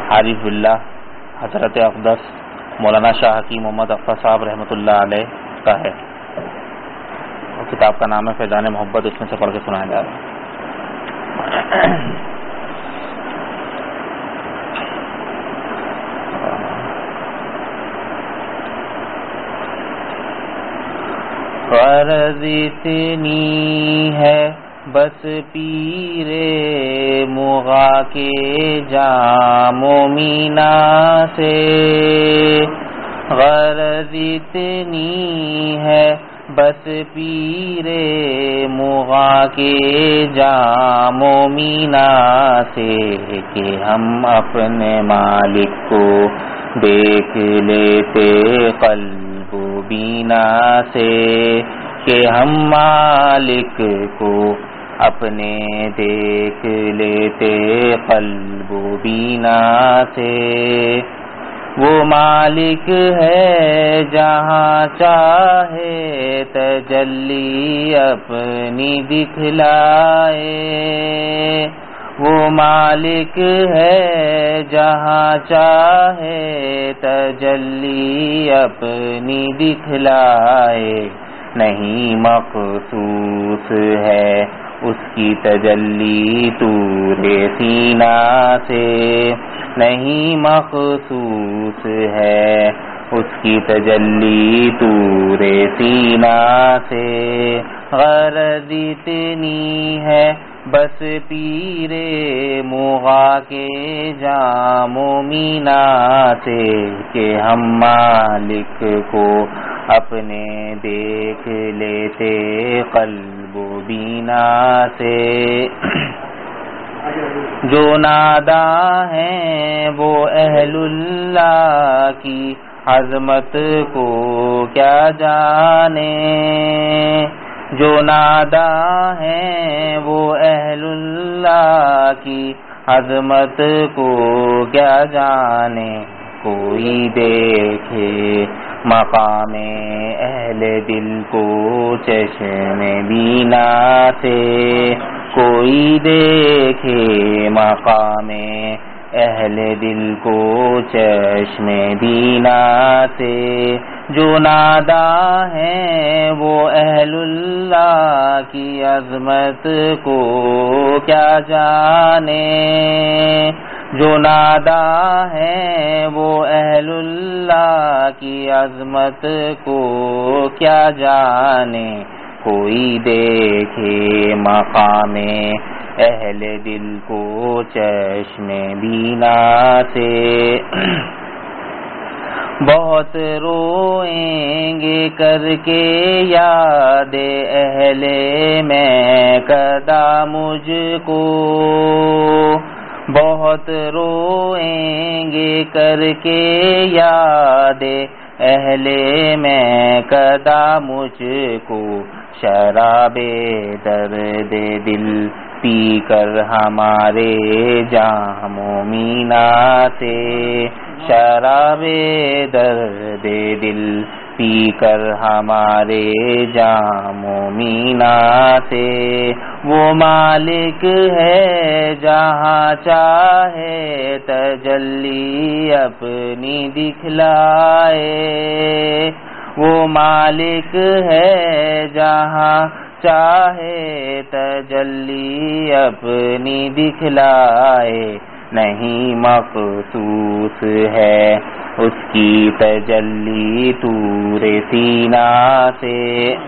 عارف باللہ حضرت اقدس مولانا شاہ حکیم محمد اختر صاحب رحمۃ اللہ علیہ کا ہے. کتاب کا نام ہے فیضان محبت. اس میں سے پڑھ کے سنایا جا رہا ہے. غرض اتنی ہے بس پیر مغا کے جام و مینا سے، غرض اتنی ہے بس پیر مغا کے جام و مینا سے کہ ہم اپنے مالک کو دیکھ لیتے قلب و بینا سے، کہ ہم مالک کو اپنے دیکھ لیتے قلب و بینا سے. وہ مالک ہے جہاں چاہے تجلی اپنی دکھلائے، وہ مالک ہے جہاں چاہے تجلی اپنی دکھلائے. نہیں مخصوص ہے اس کی تجلی طور سینہ سے، نہیں مخصوص ہے اس کی تجلی طور سینہ سے. غرض اتنی ہے بس پیر مغا کے جام و مینا سے، کہ ہم مالک کو اپنے دیکھ لیتے قلب و بینا سے. جو ناداں ہیں وہ اہل اللہ کی عظمت کو کیا جانے، جو ناداں ہیں وہ اہل اللہ کی عظمت کو کیا جانے. کوئی دیکھے مقام اہل دل کو چشم بینا سے، کوئی دیکھے مقام اہل دل کو چشم بینا سے. جو ناداں ہیں وہ اہل اللہ کی عظمت کو کیا جانے، جو ناداں ہیں وہ اہل اللہ کی عظمت کو کیا جانے. کوئی دیکھے مقام اہل دل کو چشم بینا سے. بہت روئیں گے کر کے یاد اہل میں کدا مجھ کو، بہت روئیں گے کر کے یاد اہل میں کدا مجھ کو. شراب درد دل پی کر ہمارے جام و مینا سے، شراب درد دل پی کر ہمارے جام و مینا سے. وہ مالک ہے جہاں چاہے تجلی اپنی دکھلائے، وہ مالک ہے جہاں چاہے تجلی اپنی دکھلائے. نہیں مخصوص ہے اس کی تجلی طور سینہ سے.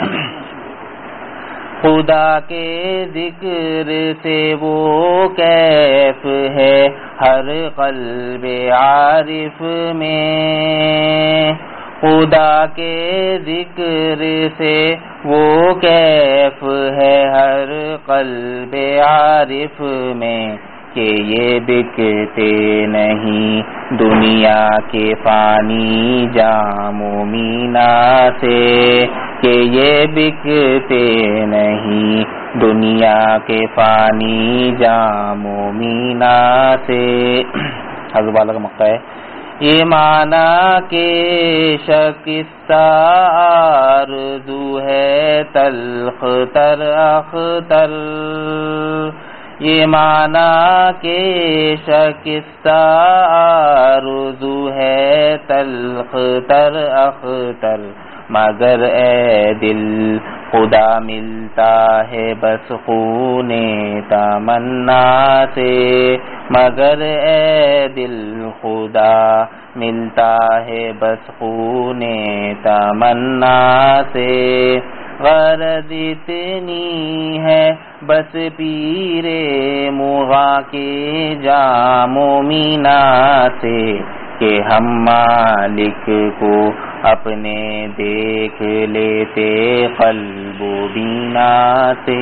خدا کے ذکر سے وہ کیف ہے ہر قلب عارف میں، خدا کے ذکر سے وہ کیف ہے ہر قلب عارف میں. کہ یہ بکتے نہیں دنیا کے فانی جام و مینا سے، کہ یہ بکتے نہیں دنیا کے فانی جام و مینا سے. حضرت والا کا مقطع ہے. یہ معنی کہ شکستہ آرزو ہے تلخ تر اختر، یہ معنی کہ شکستہ آرزو ہے تلخ تر اختر، مگر اے دل خدا ملتا ہے بس خون تمنا سے، مگر اے دل خدا ملتا ہے بس خون تمنا سے، غرض اتنی ہے بس پیر مغاں کے جام و مینا سے، کہ ہم مالک کو اپنے دیکھ لیتے قلب و بینا سے۔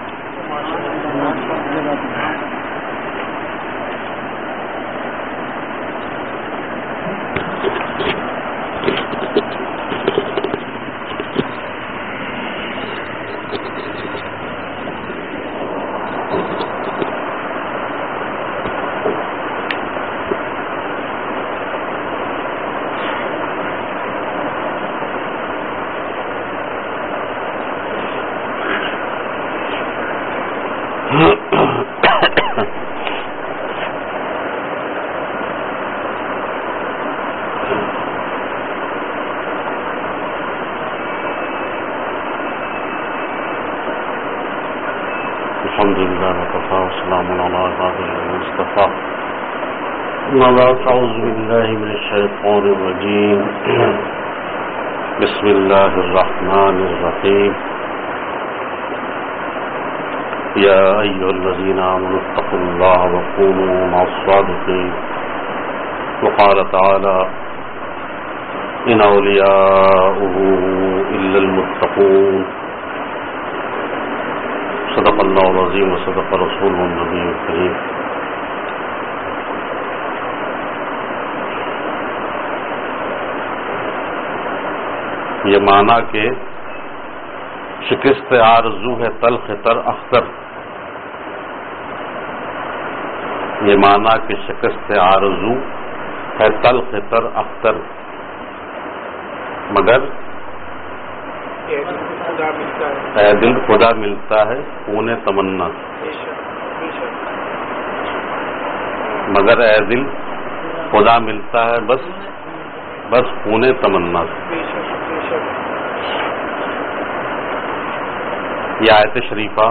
الحمد لله وكفى وسلام على عباده المصطفى. أما بعد، أعوذ بالله من الشيطان الرجيم. بسم الله الرحمن الرحيم. يا أيها الذين آمنوا اتقوا الله وكونوا مع الصادقين. وقال تعالى: إن أولياؤه إلا المتقون. صدق اللہ العظیم وصدق رسولہ النبی الکریم. یہ معنی کہ شکست آرزو ہے تلخ تر اختر، یہ معنی کہ شکست آرزو ہے تلخ تر اختر، مگر اے دل خدا ملتا ہے خون تمنا، مگر اے دل خدا ملتا ہے بس خون تمنا سے. یہ آیت شریفہ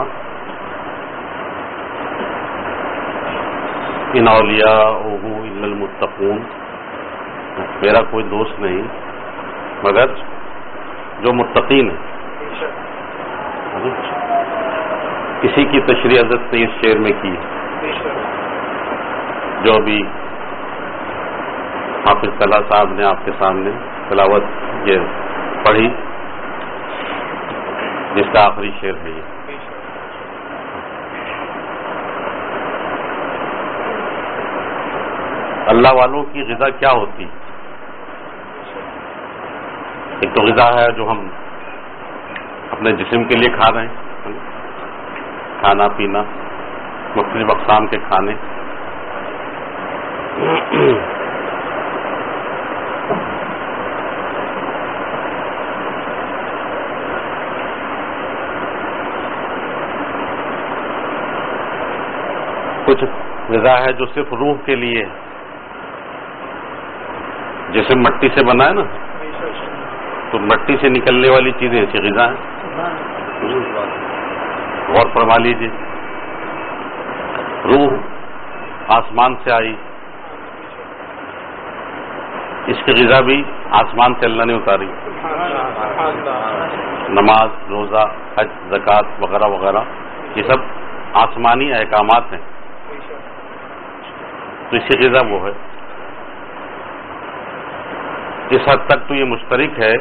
ان اولیاءہ الا المتقون، میرا کوئی دوست نہیں مگر جو متقین ہے. اسی کی تشریح حضرت نے اس شعر میں کی جو ابھی حافظ طلحہ صاحب نے آپ کے سامنے تلاوت یہ پڑھی، جس کا آخری شعر ہے یہ. اللہ والوں کی غذا کیا ہوتی؟ ایک تو غذا ہے جو ہم اپنے جسم کے لیے کھا رہے ہیں، کھانا پینا، مختلف اقسام کے کھانے. کچھ غذا ہے جو صرف روح کے لیے، جیسے مٹی سے بنا ہے نا، تو مٹی سے نکلنے والی چیزیں ایسی غذا ہیں. غور فرما لیجیے، روح آسمان سے آئی، اس کی غذا بھی آسمان سے اللہ نے اتاری. نماز، روزہ، حج، زکوٰۃ وغیرہ وغیرہ یہ سب آسمانی احکامات ہیں، تو اس کی غذا وہ ہے. اس حد تک تو یہ مشترک ہے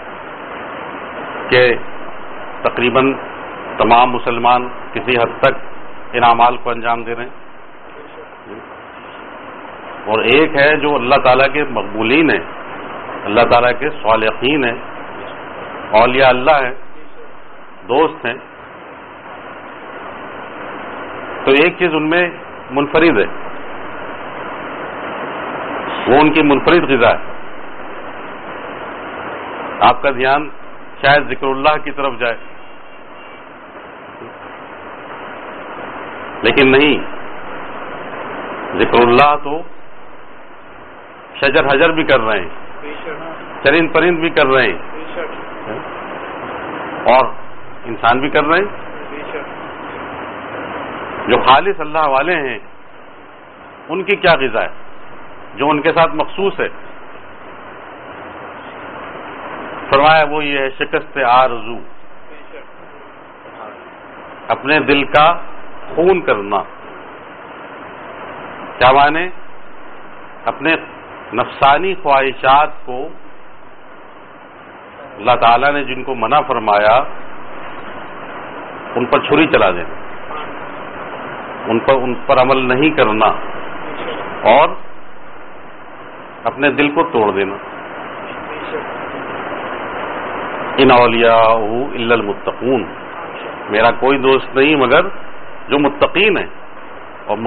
کہ تقریباً تمام مسلمان کسی حد تک ان اعمال کو انجام دے رہے ہیں. اور ایک ہے جو اللہ تعالیٰ کے مقبولین ہیں، اللہ تعالیٰ کے صالحین ہیں، اولیاء اللہ ہیں، دوست ہیں. تو ایک چیز ان میں منفرد ہے، وہ ان کی منفرد غذا ہے. آپ کا دھیان شاید ذکر اللہ کی طرف جائے، لیکن نہیں، ذکر اللہ تو شجر حجر بھی کر رہے ہیں، چرند پرند بھی کر رہے ہیں، اور انسان بھی کر رہے ہیں۔ جو خالص اللہ والے ہیں ان کی کیا غذا ہے جو ان کے ساتھ مخصوص ہے؟ فرمایا وہ یہ ہے شکست آرزو، اپنے دل کا خون کرنا۔ کیا معنی؟ اپنے نفسانی خواہشات کو اللہ تعالیٰ نے جن کو منع فرمایا ان پر چھری چلا دینا، ان پر عمل نہیں کرنا اور اپنے دل کو توڑ دینا۔ ان اولیاءہ الا المتقون، میرا کوئی دوست نہیں مگر جو متقین ہیں۔ اور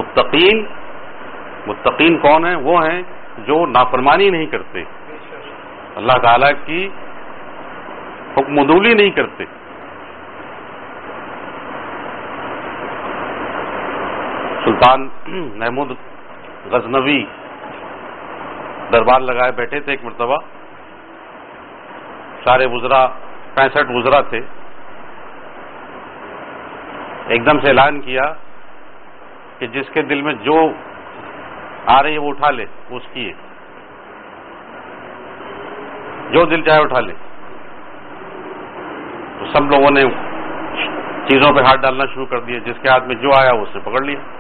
متقین کون ہیں؟ وہ ہیں جو نافرمانی نہیں کرتے، اللہ تعالیٰ کی حکم عدولی نہیں کرتے۔ سلطان محمود غزنوی دربار لگائے بیٹھے تھے ایک مرتبہ، سارے وزراء 65 وزراء تھے، ایک دم سے اعلان کیا کہ جس کے دل میں جو آ رہی ہے وہ اٹھا لے، اس کی ہے، جو دل چاہے اٹھا لے۔ تو سب لوگوں نے چیزوں پہ ہاتھ ڈالنا شروع کر دیا، جس کے ہاتھ میں جو آیا وہ اس نے پکڑ لیا۔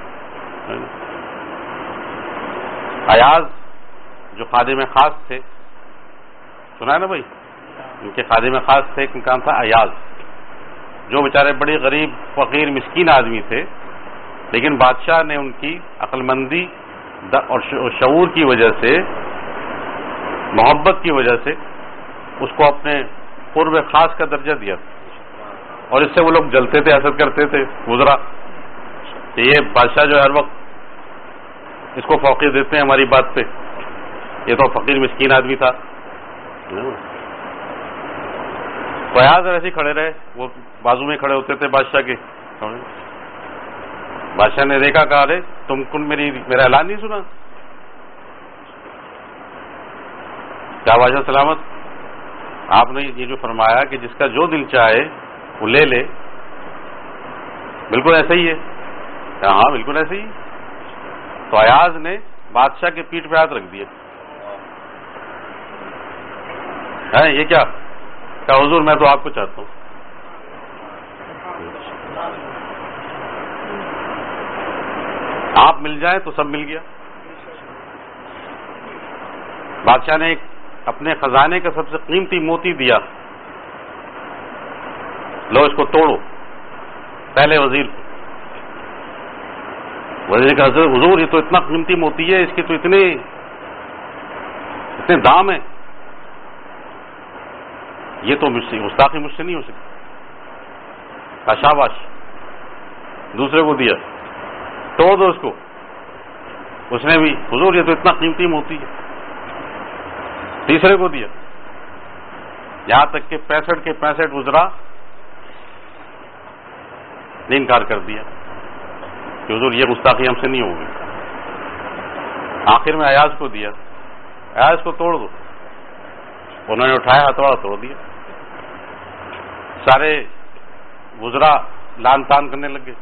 ایاز جو خادم خاص تھے، سنا ہے نا بھائی، ان کے خادم خاص تھے، ایک کام تھا ایاز، جو بیچارے بڑی غریب فقیر مسکین آدمی تھے، لیکن بادشاہ نے ان کی عقل مندی اور شعور کی وجہ سے، محبت کی وجہ سے اس کو اپنے قرب خاص کا درجہ دیا تھا، اور اس سے وہ لوگ جلتے تھے، حسد کرتے تھے وزراء کہ یہ بادشاہ جو ہر وقت اس کو فوقیت دیتے ہیں ہماری بات پہ، یہ تو فقیر مسکین آدمی تھا۔ فیاض ایسے ہی کھڑے رہے، وہ بازو میں کھڑے ہوتے تھے بادشاہ کے۔ بادشاہ نے دیکھا، کہا رے تم کن میرا اعلان نہیں سنا؟ کیا بادشاہ سلامت، آپ نے یہ جو فرمایا کہ جس کا جو دل چاہے وہ لے لے، بالکل ایسا ہی ہے؟ ہاں بالکل ایسے ہی۔ تو ایاز نے بادشاہ کے پیٹھ پہ ہاتھ رکھ دیا، یہ کیا؟ کہ حضور میں تو آپ کو چاہتا ہوں۔ آپ مل جائیں تو سب مل گیا۔ بادشاہ نے اپنے خزانے کا سب سے قیمتی موتی دیا، لو اس کو توڑو، پہلے وزیر کو۔ وزیر کا حضور یہ تو اتنا قیمتی موتی ہے، اس کے تو اتنے دام ہیں، یہ تو گستاخی مجھ سے نہیں ہو سکتی۔ شاباش، دوسرے کو دیا، توڑ دو اس کو۔ اس نے بھی، حضور یہ تو اتنا قیمتی موتی ہے، تیسرے کو دیا، یہاں تک کہ 65 کے 65 وزراء نے انکار کر دیا کہ حضور یہ گستاخی ہم سے نہیں ہوگی۔ آخر میں ایاز کو دیا، ایاز کو توڑ دو، انہوں نے اٹھایا، ہتھوڑا توڑ دیا۔ سارے وزراء لان تان کرنے لگے،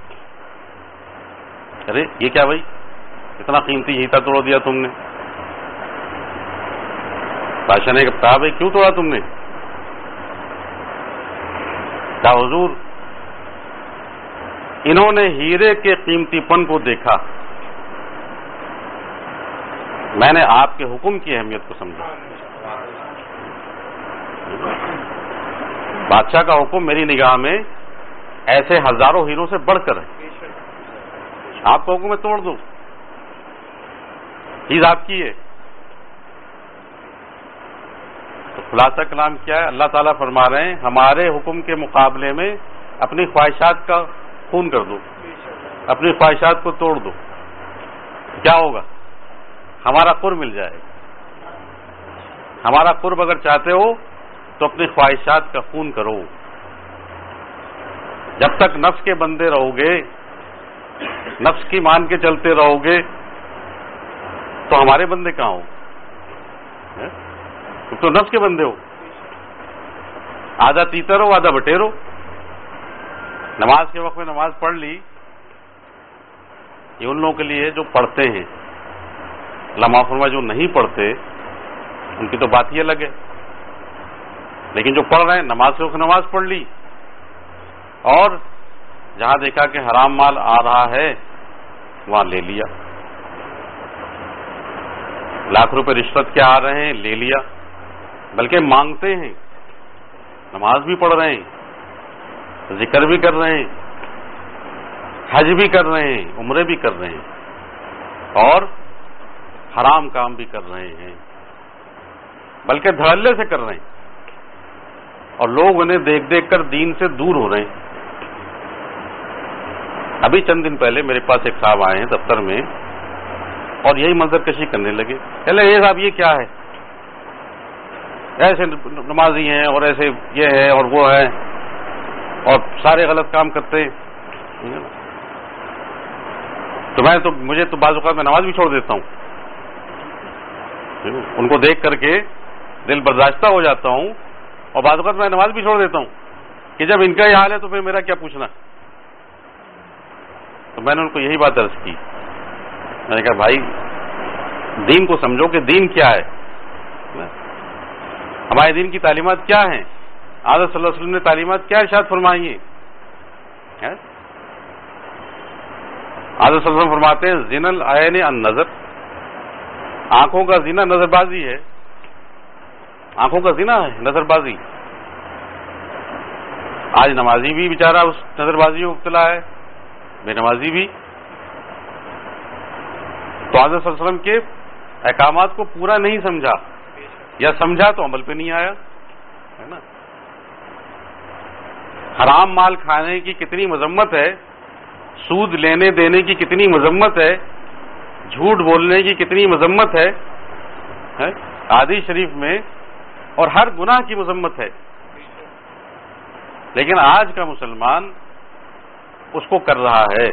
ارے یہ کیا بھائی، اتنا قیمتی ہیتا توڑ دیا تم نے؟ بادشاہ نے کہا بھائی کیوں توڑا تم نے؟ کہا حضور انہوں نے ہیرے کے قیمتی پن کو دیکھا، میں نے آپ کے حکم کی اہمیت کو سمجھا۔ بادشاہ کا حکم میری نگاہ میں ایسے ہزاروں ہیروں سے بڑھ کر ہے، آپ کا حکم میں توڑ دو، چیز آپ کی ہے۔ تو خلاصہ کلام کیا ہے؟ اللہ تعالیٰ فرما رہے ہیں ہمارے حکم کے مقابلے میں اپنی خواہشات کا خون کر دو، اپنی خواہشات کو توڑ دو، کیا ہوگا؟ ہمارا قرب مل جائے گا۔ ہمارا قرب اگر چاہتے ہو تو اپنی خواہشات کا خون کرو۔ جب تک نفس کے بندے رہو گے نفس کی مان کے چلتے رہو گے تو ہمارے بندے کہاں ہو؟ تم تو نفس کے بندے ہو، آدھا تیتر ہو آدھا بٹیر ہو۔ نماز کے وقت میں نماز پڑھ لی، یہ ان لوگوں کے لیے جو پڑھتے ہیں، اللہ معاف فرمائے جو نہیں پڑھتے ان کی تو بات ہی الگ ہے، لیکن جو پڑھ رہے ہیں نماز کے وقت نماز پڑھ لی، اور جہاں دیکھا کہ حرام مال آ رہا ہے وہاں لے لیا، لاکھ روپے رشوت کے آ رہے ہیں لے لیا، بلکہ مانگتے ہیں، نماز بھی پڑھ رہے ہیں، ذکر بھی کر رہے ہیں، حج بھی کر رہے ہیں، عمرے بھی کر رہے ہیں، اور حرام کام بھی کر رہے ہیں، بلکہ دھڑلے سے کر رہے ہیں، اور لوگ انہیں دیکھ دیکھ کر دین سے دور ہو رہے ہیں۔ ابھی چند دن پہلے میرے پاس ایک صاحب آئے ہیں دفتر میں، اور یہی منظر کشی کرنے لگے، چلے یہ صاحب یہ کیا ہے، ایسے نمازی ہیں اور ایسے یہ ہے اور وہ ہے اور سارے غلط کام کرتے ہیں، تو مجھے تو بعض اوقات میں نماز بھی چھوڑ دیتا ہوں، ان کو دیکھ کر کے دل برداشتہ ہو جاتا ہوں، اور بعض اوقات میں نماز بھی چھوڑ دیتا ہوں کہ جب ان کا یہ حال ہے تو پھر میرا کیا پوچھنا۔ تو میں نے ان کو یہی بات عرض کی، میں نے کہا بھائی دین کو سمجھو کہ دین کیا ہے، ہمارے دین کی تعلیمات کیا ہیں، حضرت صلی اللہ علیہ وسلم نے تعلیمات کیا ارشاد فرمائی ہیں۔ حضرت صلی اللہ علیہ وسلم فرماتے ہیں زنا العین النظر، آنکھوں کا زنا نظر بازی ہے، آنکھوں کا زنا ہے نظر بازی۔ آج نمازی بھی بیچارہ اس نظر بازی میں مبتلا ہے، بے نمازی بھی۔ تو حضرت صلی اللہ علیہ وسلم کے احکامات کو پورا نہیں سمجھا، یا سمجھا تو عمل پہ نہیں آیا، ہے نا۔ حرام مال کھانے کی کتنی مذمت ہے، سود لینے دینے کی کتنی مذمت ہے، جھوٹ بولنے کی کتنی مذمت ہے، حدیث شریف میں، اور ہر گناہ کی مذمت ہے، لیکن آج کا مسلمان اس کو کر رہا ہے،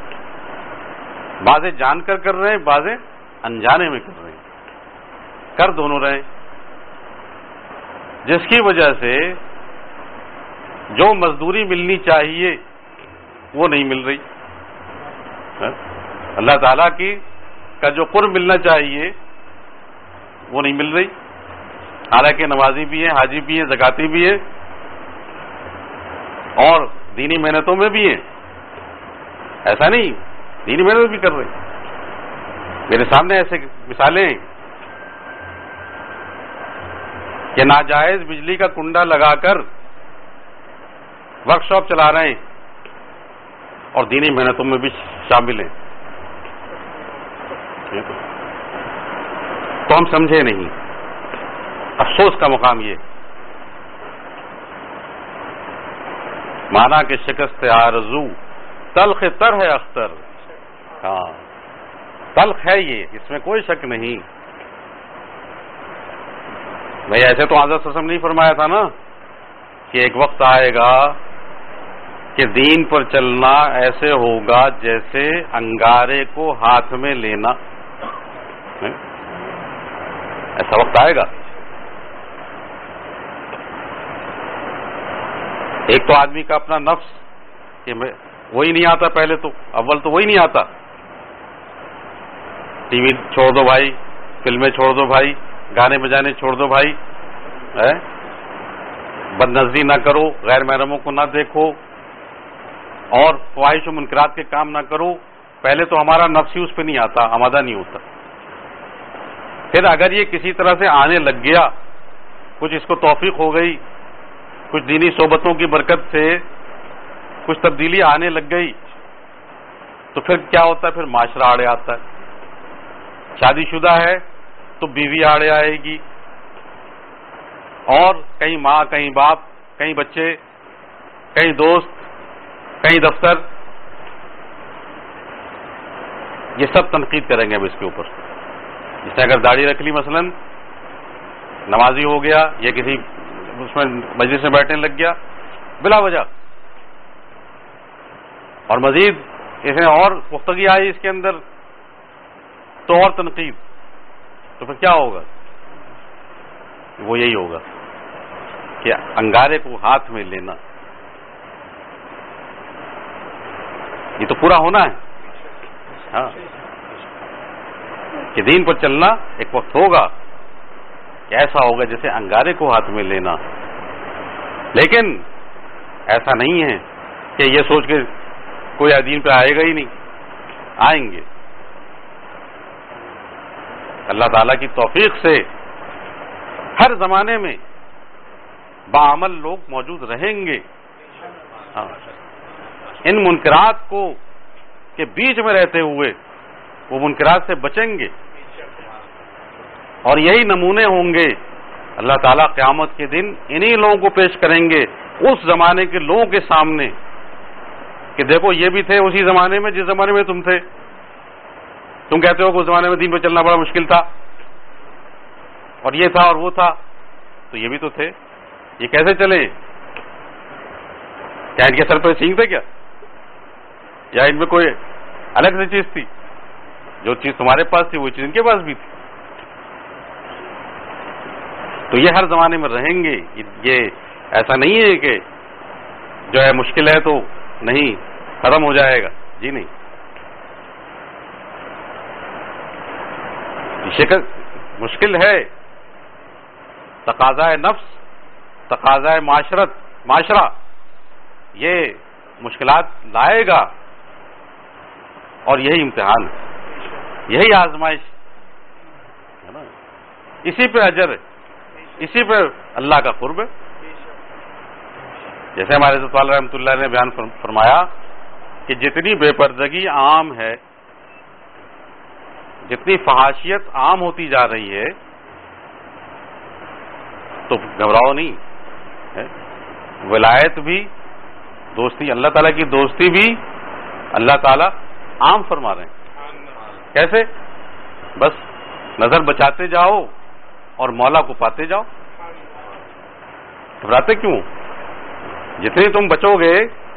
بعضے جان کر کر رہے ہیں، بعضے انجانے میں کر رہے ہیں، کر دونوں رہے ہیں، جس کی وجہ سے جو مزدوری ملنی چاہیے وہ نہیں مل رہی، اللہ تعالیٰ کی کا جو قرب ملنا چاہیے وہ نہیں مل رہی، حالانکہ نمازی بھی ہیں، حاجی بھی ہیں، زکاتی بھی ہیں، اور دینی محنتوں میں بھی ہیں، ایسا نہیں، دینی محنت بھی کر رہے ہیں۔ میرے سامنے ایسے مثالیں ہیں کہ ناجائز بجلی کا کنڈا لگا کر ورک شاپ چلا رہے ہیں اور دینی محنتوں میں بھی شامل ہیں، تو ہم سمجھے نہیں۔ افسوس کا مقام یہ مانا کہ شکست آرزو تلخ تر ہے اختر، ہاں تلخ ہے یہ، اس میں کوئی شک نہیں۔ بھائی ایسے تو حضرت صلی اللہ علیہ وسلم نہیں فرمایا تھا نا کہ ایک وقت آئے گا کہ دین پر چلنا ایسے ہوگا جیسے انگارے کو ہاتھ میں لینا، ایسا وقت آئے گا۔ ایک تو آدمی کا اپنا نفس کہ وہی نہیں آتا، پہلے تو اول تو وہی نہیں آتا، ٹی وی چھوڑ دو بھائی، فلمیں چھوڑ دو بھائی، گانے بجانے چھوڑ دو بھائی، بد نظری نہ کرو، غیر محرموں کو نہ دیکھو، اور خواہش و منکرات کے کام نہ کرو۔ پہلے تو ہمارا نفس ہی اس پہ نہیں آتا، آمادہ نہیں ہوتا۔ پھر اگر یہ کسی طرح سے آنے لگ گیا، کچھ اس کو توفیق ہو گئی، کچھ دینی صحبتوں کی برکت سے کچھ تبدیلی آنے لگ گئی، تو پھر کیا ہوتا ہے؟ پھر معاشرہ آڑے آتا ہے۔ شادی شدہ ہے تو بیوی آڑے آئے گی، اور کہیں ماں، کہیں باپ، کہیں بچے، کہیں دوست، کہیں دفتر، یہ سب تنقید کریں گے اب اس کے اوپر۔ جس نے اگر داڑھی رکھ لی مثلا، نمازی ہو گیا یا کسی اس میں مجلس میں بیٹھنے لگ گیا بلا وجہ، اور مزید اس میں اور پختگی آئی اس کے اندر تو اور تنقید، تو پھر کیا ہوگا؟ وہ یہی ہوگا کہ انگارے کو ہاتھ میں لینا، یہ تو پورا ہونا ہے. ہاں، کہ دین پر چلنا ایک وقت ہوگا کہ ایسا ہوگا جیسے انگارے کو ہاتھ میں لینا. لیکن ایسا نہیں ہے کہ یہ سوچ کے کوئی دین پہ آئے گا ہی نہیں، آئیں گے. اللہ تعالیٰ کی توفیق سے ہر زمانے میں باعمل لوگ موجود رہیں گے. ہاں، ان منکرات کو کے بیچ میں رہتے ہوئے وہ منکرات سے بچیں گے، اور یہی نمونے ہوں گے. اللہ تعالیٰ قیامت کے دن انہی لوگوں کو پیش کریں گے اس زمانے کے لوگوں کے سامنے کہ دیکھو یہ بھی تھے اسی زمانے میں جس زمانے میں تم تھے. تم کہتے ہو کہ اس زمانے میں دین پہ چلنا بڑا مشکل تھا اور یہ تھا اور وہ تھا، تو یہ بھی تو تھے. یہ کیسے چلے؟ کیا ان کے سر پہ سینگ تھے کیا؟ یا ان میں کوئی الگ سی چیز تھی؟ جو چیز تمہارے پاس تھی وہ چیز ان کے پاس بھی تھی. تو یہ ہر زمانے میں رہیں گے. یہ ایسا نہیں ہے کہ جو ہے مشکل ہے تو نہیں ختم ہو جائے گا، جی نہیں. مشکل ہے، تقاضائے نفس، تقاضائے معاشرہ یہ مشکلات لائے گا، اور یہی امتحان ہے، یہی آزمائش ہے نا. اسی پہ اجر ہے، اسی پہ اللہ کا قرب ہے. جیسے ہمارے حضرت والا رحمۃ اللہ نے بیان فرمایا کہ جتنی بے پردگی عام ہے، جتنی فحاشیت عام ہوتی جا رہی ہے، تو گھبراؤ نہیں ہے. ولایت بھی، دوستی، اللہ تعالیٰ کی دوستی بھی اللہ تعالیٰ عام فرما رہے ہیں. کیسے؟ بس نظر بچاتے جاؤ اور مولا کو پاتے جاؤ. گھبراتے کیوں؟ جتنی تم بچو گے.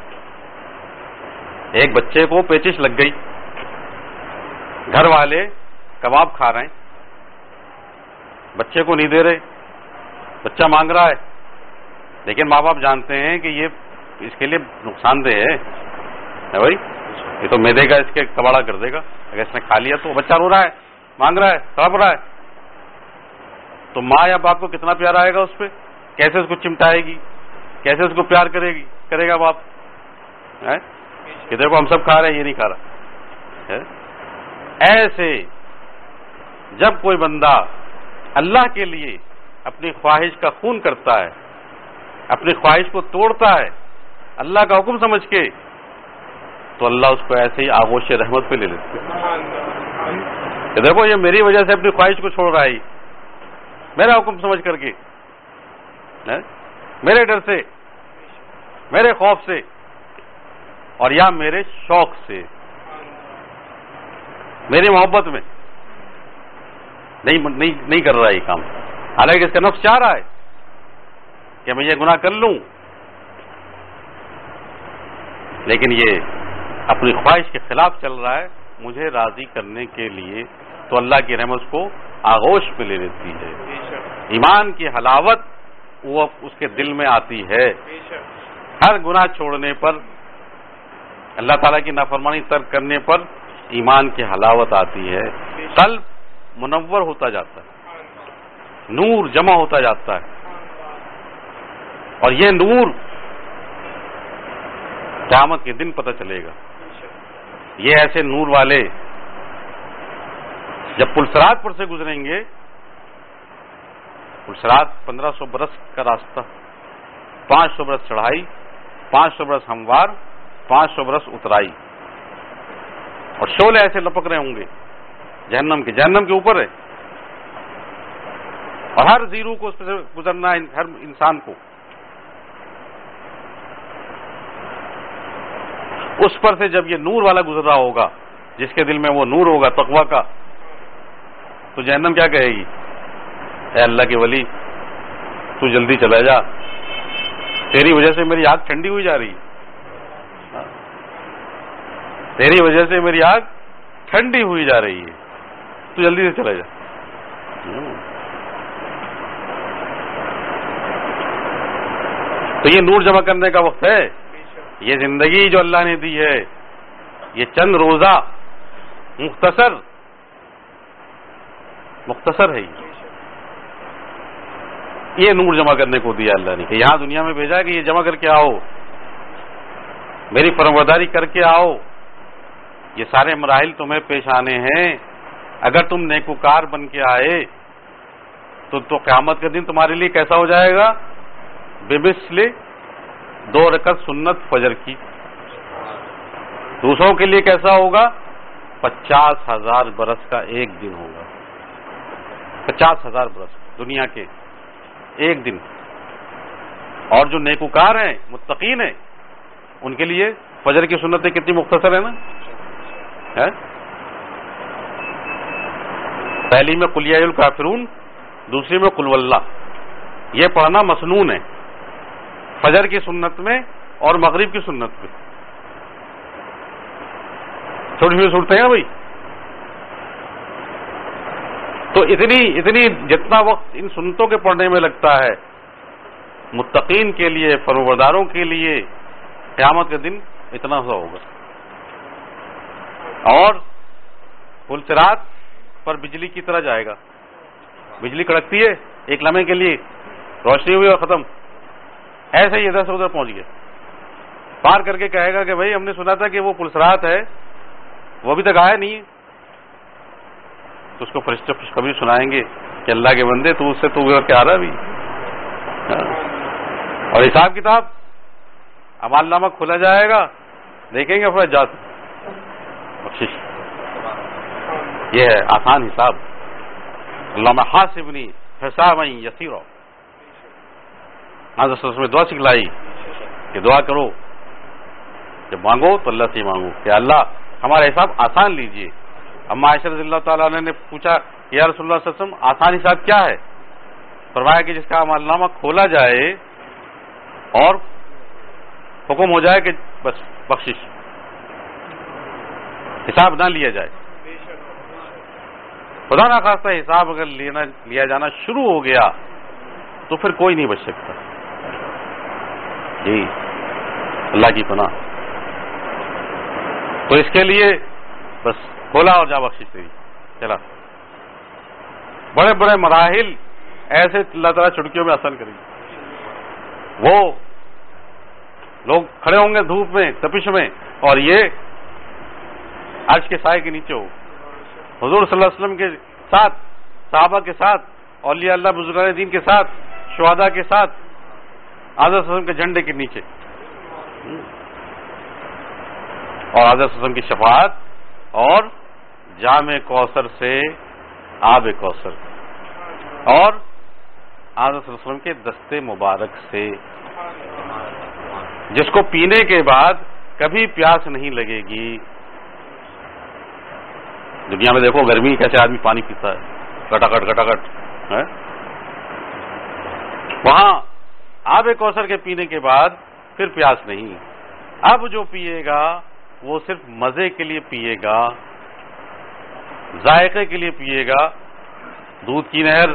ایک بچے کو پیچش لگ گئی، گھر والے کباب کھا رہے ہیں، بچے کو نہیں دے رہے، بچہ مانگ رہا ہے، لیکن ماں باپ جانتے ہیں کہ یہ اس کے لیے نقصان دہ ہے بھائی، یہ تو میدے کا اس کے کباڑا کر دے گا، اگر اس نے کھا لیا تو. بچہ رو رہا ہے، مانگ رہا ہے، تڑپ رہا ہے، تو ماں یا باپ کو کتنا پیار آئے گا اس پہ؟ کیسے اس کو چمٹائے گی، کیسے اس کو پیار کرے گا باپ؟ کہ دیکھو ہم سب کھا رہے ہیں، یہ نہیں کھا رہا. ایسے جب کوئی بندہ اللہ کے لیے اپنی خواہش کا خون کرتا ہے، اپنی خواہش کو توڑتا ہے اللہ کا حکم سمجھ کے، تو اللہ اس کو ایسے ہی آغوش رحمت پہ لے لیتے کہ دیکھو یہ میری وجہ سے اپنی خواہش کو چھوڑ رہا ہے، میرا حکم سمجھ کر کے، میرے ڈر سے، میرے خوف سے، اور یا میرے شوق سے، میری محبت میں نہیں کر رہا یہ کام. حالانکہ اس کا نفس چاہ رہا ہے کہ میں یہ گناہ کر لوں، لیکن یہ اپنی خواہش کے خلاف چل رہا ہے مجھے راضی کرنے کے لیے، تو اللہ کی رحمت کو آغوش پہ لے لیتی ہے. ایمان کی حلاوت وہ اس کے دل میں آتی ہے. ہر گناہ چھوڑنے پر، اللہ تعالیٰ کی نافرمانی ترک کرنے پر ایمان کی حلاوت آتی ہے. قلب منور ہوتا جاتا ہے، نور جمع ہوتا جاتا ہے، اور یہ نور قیامت کے دن پتہ چلے گا. یہ ایسے نور والے جب پلسرات پر سے گزریں گے، پلسرات 1500 برس کا راستہ، 500 برس چڑھائی، 500 برس ہموار، 500 برس اترائی، اور شعلے ایسے لپک رہے ہوں گے جہنم کے اوپر ہے، اور ہر زیرو کو اس سے گزرنا ہے، ہر انسان کو. اس پر سے جب یہ نور والا گزر رہا ہوگا، جس کے دل میں وہ نور ہوگا تقویٰ کا، تو جہنم کیا کہے گی؟ اے اللہ کے ولی، تو جلدی چلا جا، تیری وجہ سے میری آگ ٹھنڈی ہوئی جا رہی ہے. تیری وجہ سے میری آنکھ ٹھنڈی ہوئی جا رہی ہے، تو جلدی سے چلا جا۔ تو یہ نور جمع کرنے کا وقت ہے، یہ زندگی جو اللہ نے دی ہے، یہ چند روزہ مختصر ہے، یہ نور جمع کرنے کو دیا اللہ نے، کہ یہاں دنیا میں بھیجا کہ یہ جمع کر کے آؤ، میری فرمانبرداری کر کے آؤ، یہ سارے مراحل تمہیں پیش آنے ہیں۔ اگر تم نیکوکار بن کے آئے تو قیامت کا دن تمہارے لیے کیسا ہو جائے گا؟ بمثل 2 رکعت سنت فجر کی۔ دوسروں کے لیے کیسا ہوگا؟ 50,000 برس کا ایک دن ہوگا، 50,000 برس دنیا کے ایک دن۔ اور جو نیکوکار ہیں، متقین ہیں، ان کے لیے فجر کی سنتیں کتنی مختصر ہے نا؟ پہلی میں قل یا الکافرون، دوسری میں قل واللہ، یہ پڑھنا مسنون ہے فجر کی سنت میں اور مغرب کی سنت میں، چھوٹی چھوٹی سنتے ہیں بھائی۔ تو اتنی جتنا وقت ان سنتوں کے پڑھنے میں لگتا ہے، متقین کے لیے، فرمانبرداروں کے لیے قیامت کے دن اتنا سا ہوگا۔ اور پل صراط پر بجلی کی طرح جائے گا، بجلی کڑکتی ہے ایک لمحے کے لیے، روشنی ہوئی اور ختم، ایسے ہی ادھر سے ادھر پہنچ گیا، پار کر کے کہے گا کہ بھائی ہم نے سنا تھا کہ وہ پل صراط ہے، وہ ابھی تک آیا نہیں ہے۔ تو اس کو فرشتے خوشخبری سنائیں گے کہ اللہ کے بندے تو اس سے تو ادھر کے آ رہا بھی، اور حساب کتاب اعمال نامہ کھولا جائے گا، دیکھیں گے پھر جات بخشش، یہ ہے آسان حساب۔ اللہم حاسبنی حسابا یسیرا، حضرت صلی اللہ علیہ وسلم نے دعا سکھلائی کہ دعا کرو، جب مانگو تو اللہ سے مانگو کہ اللہ ہمارا حساب آسان لیجئے۔ اما عائشہ رضی اللہ تعالیٰ عنہ نے پوچھا یا رسول اللہ صلی اللہ علیہ وسلم آسان حساب کیا ہے؟ فرمایا کہ جس کا عمل نامہ کھولا جائے اور حکم ہو جائے کہ بس بخشش، حساب نہ لیا جائے۔ خدا نہ خواستہ حساب اگر لیا جانا شروع ہو گیا تو پھر کوئی نہیں بچ سکتا۔ جی اللہ کی پناہ۔ تو اس کے لیے بس کھولا اور جا بخشش تیری چلا۔ بڑے بڑے مراحل ایسے اللہ تعالیٰ چٹکیوں میں آسان کریں گے۔ وہ لوگ کھڑے ہوں گے دھوپ میں، تپش میں، اور یہ عرش کے سائے کے نیچے ہو، حضور صلی اللہ علیہ وسلم کے ساتھ، صحابہ کے ساتھ، اولیاء اللہ بزرگان دین کے ساتھ، شہداء کے ساتھ، حضرت صلی اللہ علیہ وسلم کے جھنڈے کے نیچے، اور حضرت صلی اللہ علیہ وسلم کی شفاعت اور جام کوثر سے آب کوثر، اور حضرت صلی اللہ علیہ وسلم کے دستے مبارک سے، جس کو پینے کے بعد کبھی پیاس نہیں لگے گی۔ دنیا میں دیکھو گرمی کیسے آدمی پانی پیتا ہے، کٹاکٹ کٹاکٹ، وہاں آب کوثر کے پینے کے بعد پھر پیاس نہیں۔ اب جو پیے گا وہ صرف مزے کے لیے پیے گا، ذائقے کے لیے پیے گا۔ دودھ کی نہر،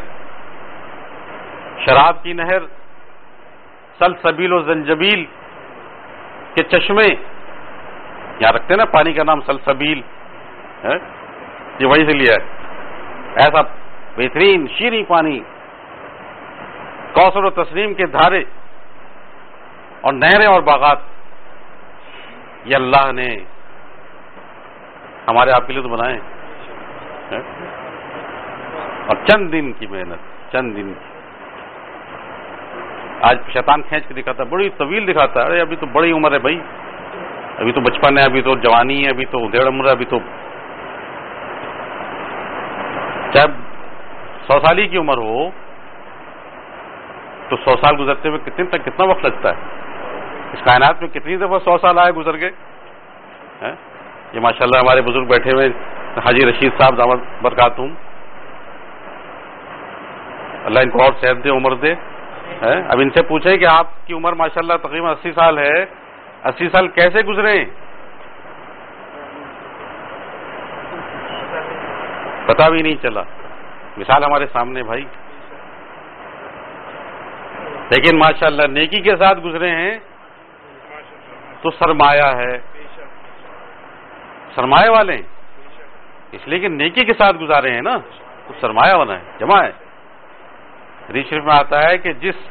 شراب کی نہر، سلسبیل و زنجبیل کے چشمے، یہاں رکھتے ہیں نا پانی کا نام سلسبیل، یہ وہیں سے لیا ہے۔ ایسا بہترین شیریں پانی، کوثر و تسنیم کے دھارے اور نہریں اور باغات، یہ اللہ نے ہمارے آپ کے لیے تو بنائے، اور چند دن کی محنت، چند دن کی۔ آج شیطان کھینچ کے دکھاتا ہے، بڑی طویل دکھاتا ہے، ارے ابھی تو بڑی عمر ہے بھائی، ابھی تو بچپن ہے، ابھی تو جوانی ہے، ابھی تو ڈیڑھ عمر ہے، ابھی تو چاہے 100 سالی کی عمر ہو تو 100 سال گزرتے ہوئے کتنا وقت لگتا ہے؟ اس کائنات میں کتنی دفعہ 100 سال آئے گزر گئے؟ یہ ماشاءاللہ ہمارے بزرگ بیٹھے ہوئے حاجی رشید صاحب دامت برکاتہم، اللہ ان کو اور صحت دے، عمر دے۔ اب ان سے پوچھیں کہ آپ کی عمر ماشاءاللہ تقریباً 80 سال ہے، 80 سال کیسے گزرے؟ پتہ بھی نہیں چلا. مثال ہمارے سامنے بھائی. لیکن ماشاءاللہ نیکی کے ساتھ گزرے ہیں تو سرمایہ ہے, سرمایہ والے ہیں, اس لیے کہ نیکی کے ساتھ گزارے ہیں نا, تو سرمایہ ہونا ہے, جمع ہے. حدیث شریف میں آتا ہے کہ جس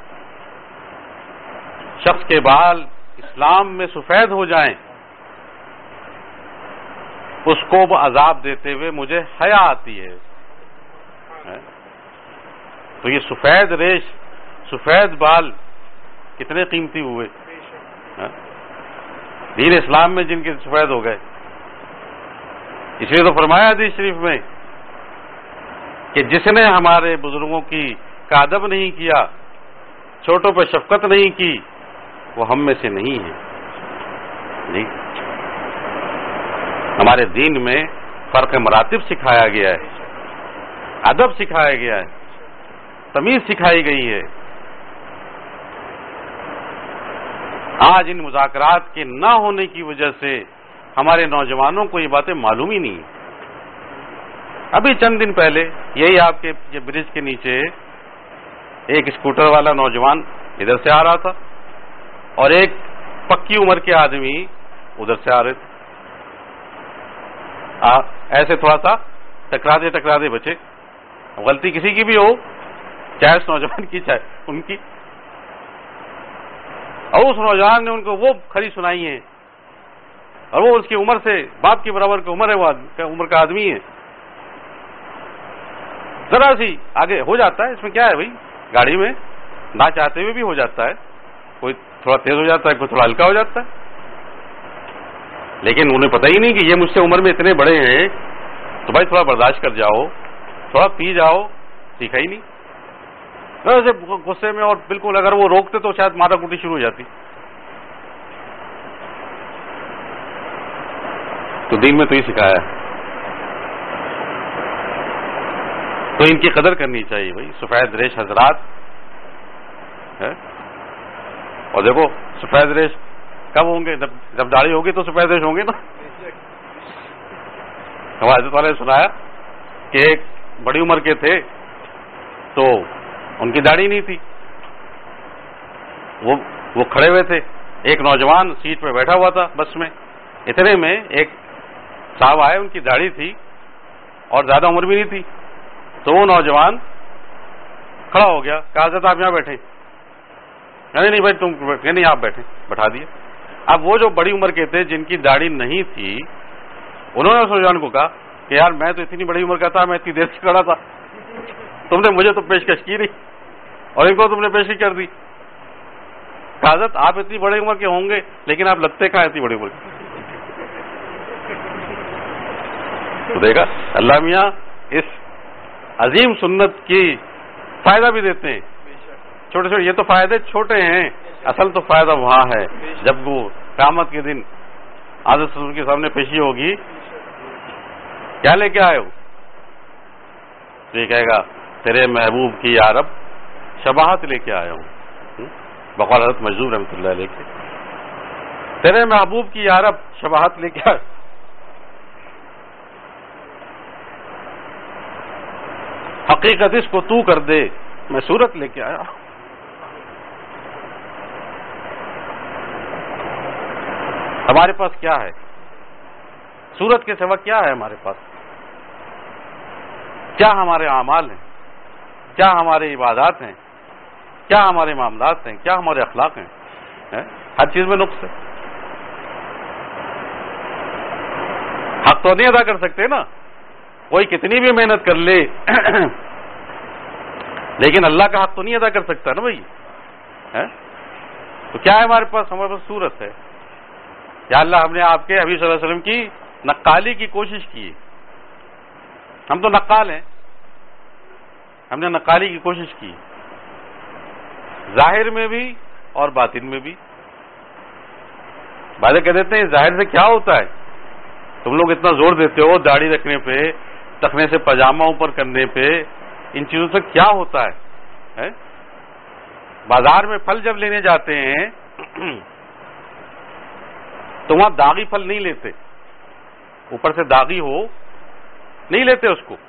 شخص کے بال اسلام میں سفید ہو جائیں اس کو وہ عذاب دیتے ہوئے مجھے حیا آتی ہے. تو یہ سفید ریش, سفید بال کتنے قیمتی ہوئے دین اسلام میں جن کے سفید ہو گئے. اس لیے تو فرمایا حدیث شریف میں کہ جس نے ہمارے بزرگوں کی ادب نہیں کیا, چھوٹوں پہ شفقت نہیں کی, وہ ہم میں سے نہیں ہے. نہیں, ہمارے دین میں فرق مراتب سکھایا گیا ہے, ادب سکھایا گیا ہے, تمیز سکھائی گئی ہے. آج ان مذاکرات کے نہ ہونے کی وجہ سے ہمارے نوجوانوں کو یہ باتیں معلوم ہی نہیں. ابھی چند دن پہلے یہی آپ کے یہ برج کے نیچے ایک اسکوٹر والا نوجوان ادھر سے آ رہا تھا اور ایک پکی عمر کے آدمی ادھر سے آ رہے تھے. ایسے تھوڑا سا ٹکرا دے بچے. غلطی کسی کی بھی ہو, چاہے اس نوجوان کی چاہے ان کی, اور اس نوجوان نے ان کو وہ کھڑی سنائی ہے, اور وہ اس کی عمر سے باپ کی برابر کی عمر ہے, وہ عمر کا آدمی ہے. ذرا سی آگے ہو جاتا ہے, اس میں کیا ہے بھائی, گاڑی میں نہ چاہتے ہوئے بھی ہو جاتا ہے, کوئی تھوڑا تیز ہو جاتا ہے, کوئی تھوڑا ہلکا ہو جاتا ہے. لیکن انہیں پتہ ہی نہیں کہ یہ مجھ سے عمر میں اتنے بڑے ہیں, تو بھائی تھوڑا برداشت کر جاؤ, تھوڑا پی جاؤ. سیکھا ہی نہیں, ویسے غصے میں, اور بالکل اگر وہ روکتے تو شاید مارا کوٹی شروع ہو جاتی. تو دین میں تو یہ سکھایا ہے. تو ان کی قدر کرنی چاہیے بھائی. سفید ریش حضرات ہے, اور دیکھو سفید ریش کب ہوں گے, جب داڑھی ہوگی تو سفید ریش ہوں گے نا. ہمارے حضرت والے نے سنایا کہ ایک بڑی عمر کے تھے تو ان کی داڑھی نہیں تھی, وہ کھڑے ہوئے تھے. ایک نوجوان سیٹ پہ بیٹھا ہوا تھا بس میں. اتنے میں ایک صاحب آئے, ان کی داڑھی تھی اور زیادہ عمر بھی نہیں تھی. تو وہ نوجوان کھڑا ہو گیا, کہا حضرت آپ یہاں بیٹھیں. نہیں بھائی تم نہیں, آپ بیٹھیں, بٹھا دیا. اب وہ جو بڑی عمر کے تھے جن کی داڑھی نہیں تھی, انہوں نے اس نوجوان کو کہا کہ یار میں تو اتنی بڑی عمر کا تھا, میں اتنی دیر سے کھڑا تھا, تم نے مجھے تو پیشکش کی نہیں اور ان کو تم نے پیشکش کر دی. کہا حضرت آپ اتنی بڑی عمر کے ہوں گے لیکن آپ لگتے کہاں اتنی بڑی عمر کے. تو دیکھا اللہ میاں اس عظیم سنت کی فائدہ بھی دیتے ہیں. چھوٹے چھوٹے, یہ تو فائدے چھوٹے ہیں, اصل تو فائدہ وہاں ہے جب وہ قیامت کے دن حضرت رسول کے سامنے پیشی ہوگی. کیا لے کے آئے ہو؟ تو یہ کہے گا تیرے محبوب کی یا رب شباہت لے کے آیا ہوں. بقول حضرت مجذوب رحمۃ اللہ علیہ کے, تیرے محبوب کی یا رب شباہت لے کے آیا. حقیقت اس کو تو کر دے, میں صورت لے کے آیا. ہمارے پاس کیا ہے؟ صورت کے سوا کیا ہے ہمارے پاس؟ کیا ہمارے اعمال ہیں, کیا ہمارے عبادات ہیں, کیا ہمارے معاملات ہیں, کیا ہمارے اخلاق ہیں؟ ہر چیز میں نقص ہے. حق تو نہیں ادا کر سکتے نا, کوئی کتنی بھی محنت کر لے لیکن اللہ کا حق تو نہیں ادا کر سکتا نا بھائی. تو کیا ہے ہمارے پاس صورت ہے. یا اللہ ہم نے آپ کے حبیب صلی اللہ علیہ وسلم کی نقالی کی کوشش کی. ہم تو نقال ہیں, ہم نے نقالی کی کوشش کی, ظاہر میں بھی اور باطن میں بھی. بعض کہہ دیتے ہیں ظاہر سے کیا ہوتا ہے, تم لوگ اتنا زور دیتے ہو داڑھی رکھنے پہ, ٹخنے سے پاجامہ اوپر کرنے پہ, ان چیزوں سے کیا ہوتا ہے؟ بازار میں پھل جب لینے جاتے ہیں تو وہاں داغی پھل نہیں لیتے, اوپر سے داغی ہو نہیں لیتے اس کو،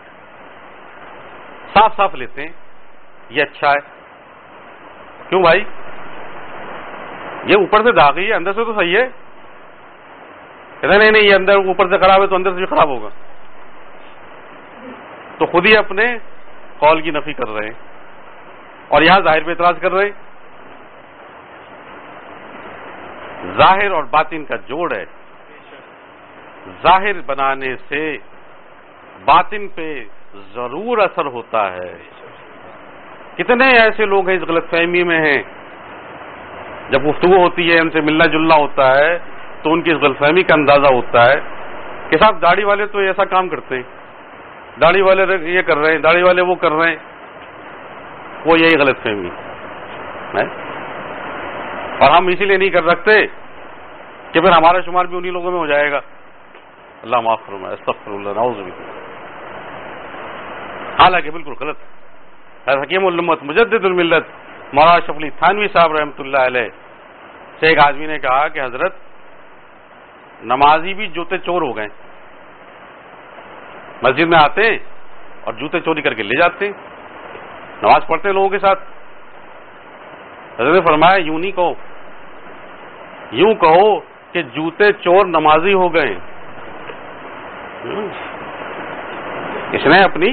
صاف صاف لیتے ہیں یہ اچھا ہے. کیوں بھائی؟ یہ اوپر سے داغی ہے، اندر سے تو صحیح ہے. کہتے نہیں یہ اندر اوپر سے خراب ہے تو اندر سے بھی خراب ہوگا. تو خود ہی اپنے قول کی نفی کر رہے ہیں اور یہاں ظاہر پہ اعتراض کر رہے ہیں. ظاہر اور باطن کا جوڑ ہے. ظاہر بنانے سے باطن پہ ضرور اثر ہوتا ہے. کتنے ایسے لوگ ہیں اس غلط فہمی میں ہیں، جب گفتگو ہوتی ہے ان سے ملنا جلنا ہوتا ہے تو ان کی اس غلط فہمی کا اندازہ ہوتا ہے کہ صاحب داڑھی والے تو ایسا کام کرتے ہیں، داڑھی والے یہ کر رہے ہیں، داڑھی والے وہ کر رہے ہیں. وہ یہی غلط فہمی ہے اور ہم اسی لیے نہیں کر رکھتے کہ پھر ہمارا شمار بھی انہی لوگوں میں ہو جائے گا. اللہ معاف فرمائے، استغفر اللہ، نعوذ باللہ. حالانکہ بالکل غلط. حکیم الامت مجدد الملت مولانا اشرف علی تھانوی صاحب رحمۃ اللہ علیہ سے ایک آدمی نے کہا کہ حضرت نمازی بھی جوتے چور ہو گئے، مسجد میں آتے ہیں اور جوتے چوری کر کے لے جاتے ہیں، نماز پڑھتے ہیں لوگوں کے ساتھ. حضرت نے فرمایا یوں نہیں کہو، یوں کہو کہ جوتے چور نمازی ہو گئے. اس نے اپنی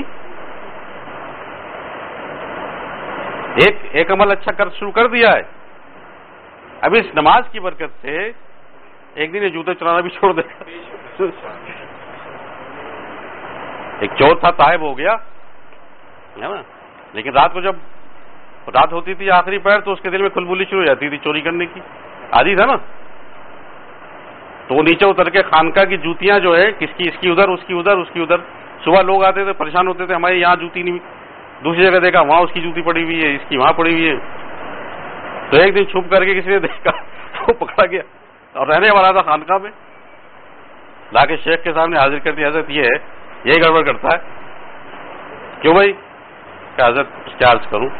ایک عمل اچھا شروع کر دیا ہے. اب اس نماز کی برکت سے ایک دن یہ جوتے چرانا بھی چھوڑ دے. ایک چور تھا، تائب ہو گیا ہے نا، لیکن رات کو جب رات ہوتی تھی آخری پہر تو اس کے دل میں کھلبلی شروع ہو جاتی تھی چوری کرنے کی، عادی تھا نا. تو وہ نیچے اتر کے خانقاہ کی جوتیاں جو ہے کس کی، اس کی ادھر، اس کی ادھر، اس کی ادھر. صبح لوگ آتے تھے پریشان ہوتے تھے ہمارے یہاں جوتی نہیں، دوسری جگہ دیکھا وہاں اس کی جوتی پڑی ہوئی ہے، اس کی وہاں پڑی ہوئی ہے. تو ایک دن چھپ کر کے کسی نے دیکھا، وہ پکڑا گیا اور رہنے والا تھا خانقاہ میں. لا کے شیخ کے سامنے حاضر کر دیا، حضرت یہ ہے، یہی گڑبڑ کرتا ہے. کیوں بھائی؟ کہ حضرت اس کے عرض کروں،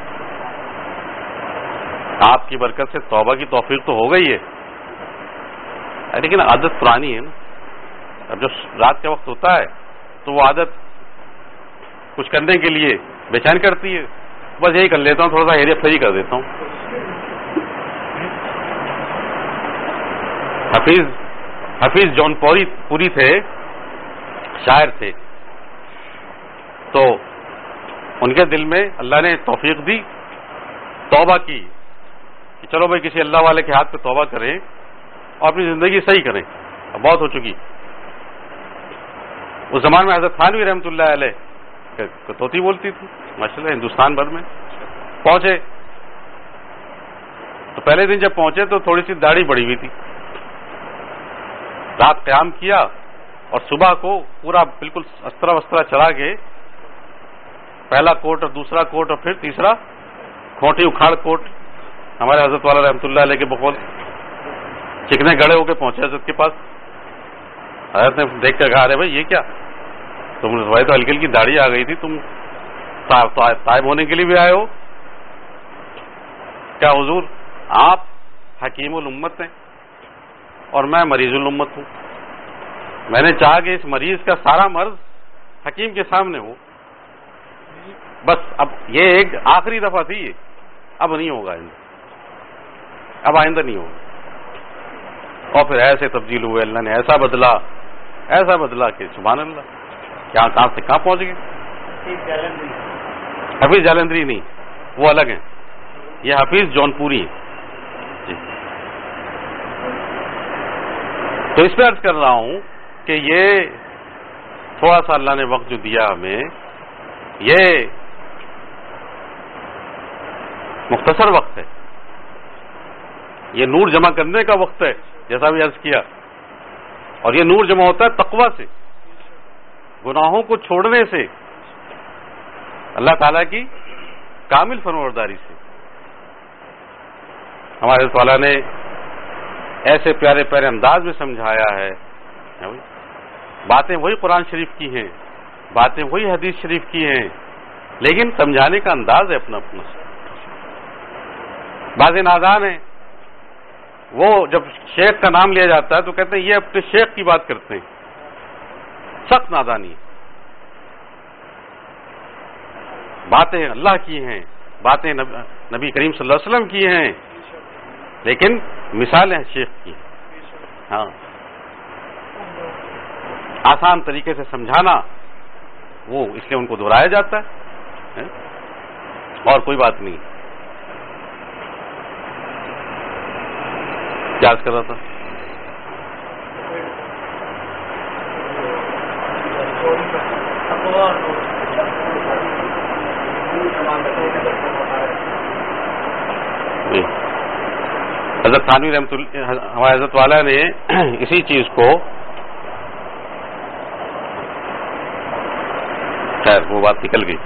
آپ کی برکت سے توبہ کی توفیق تو ہو گئی ہے، لیکن عادت پرانی ہے نا. اب جو رات کا وقت ہوتا ہے تو وہ عادت کچھ کرنے کے لیے بے چین کرتی ہے. بس یہی کر لیتا ہوں، تھوڑا سا ہیرے پھیری کر دیتا ہوں. حفیظ جون پوری تھے، شاعر تھے. تو ان کے دل میں اللہ نے توفیق دی، توبہ کی کہ چلو بھائی کسی اللہ والے کے ہاتھ پہ توبہ کریں اور اپنی زندگی صحیح کریں. اب بہت ہو چکی. اس زمانے میں حضرت تھانوی رحمۃ اللہ علیہ توتی بولتی تھی ماشاء اللہ ہندوستان بھر میں. پہنچے تو پہلے دن جب پہنچے تو تھوڑی سی داڑھی بڑھی ہوئی تھی. رات قیام کیا اور صبح کو پورا بالکل استرا وسترا چلا کے پہلا کوٹ اور دوسرا کوٹ اور پھر تیسرا کھوٹی اکھاڑ کوٹ ہمارے حضرت والا رحمۃ اللہ علیہ کے بقول چکنے گڑے ہو کے پہنچے حضرت کے پاس. حضرت نے دیکھ کر کہا ارے بھائی یہ کیا، تم نے تو ہلکی ہلکی داڑھی آ گئی تھی، تم طائب ہونے کے لیے بھی آئے ہو؟ کیا حضور آپ حکیم الامت ہیں اور میں مریض الامت ہوں. میں نے چاہا کہ اس مریض کا سارا مرض حکیم کے سامنے ہو. بس اب یہ ایک آخری دفعہ تھی، یہ اب نہیں ہوگا، اب آئندہ نہیں ہوگا. اور پھر ایسے تبدیل ہوئے، اللہ نے ایسا بدلا کہ سبحان اللہ کہاں سے کہاں پہنچ گئے. حفیظ جالندری نہیں، وہ الگ ہیں، یہ حفیظ جون پوری ہیں. جی. تو اس پہ عرض کر رہا ہوں کہ یہ تھوڑا سا اللہ نے وقت جو دیا ہمیں، یہ مختصر وقت ہے، یہ نور جمع کرنے کا وقت ہے جیسا بھی عرض کیا. اور یہ نور جمع ہوتا ہے تقویٰ سے، گناہوں کو چھوڑنے سے، اللہ تعالیٰ کی کامل فرمانبرداری سے. ہمارے تعالیٰ نے ایسے پیارے پیارے انداز میں سمجھایا ہے. باتیں وہی قرآن شریف کی ہیں، باتیں وہی حدیث شریف کی ہیں، لیکن سمجھانے کا انداز ہے اپنا اپنا. بعض نادان ہیں، وہ جب شیخ کا نام لیا جاتا ہے تو کہتے ہیں یہ اپنے شیخ کی بات کرتے ہیں. سخت نادانی ہے. باتیں اللہ کی ہیں، باتیں نبی کریم صلی اللہ علیہ وسلم کی ہیں، لیکن مثالیں شیخ کی. ہاں، آسان طریقے سے سمجھانا، وہ اس لیے ان کو دہرایا جاتا ہے، اور کوئی بات نہیں. کیا کر رہا تھا؟ حضرت تھانوی رحمۃ اللہ، ہمارے حضرت والا نے اسی چیز کو، خیر وہ بات نکل گئی،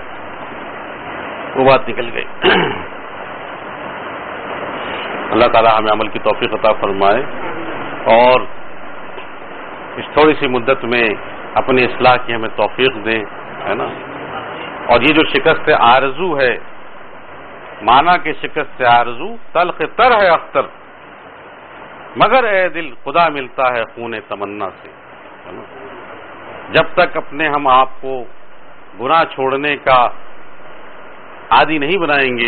اللہ تعالی ہمیں عمل کی توفیق عطا فرمائے، اور اس تھوڑی سی مدت میں اپنی اصلاح کی ہمیں توفیق دیں، ہے نا. اور یہ جو شکست آرزو ہے، مانا کہ شکست آرزو تلخ تر ہے اختر، مگر اے دل خدا ملتا ہے خون تمنا سے. جب تک اپنے ہم آپ کو گناہ چھوڑنے کا عادی نہیں بنائیں گے،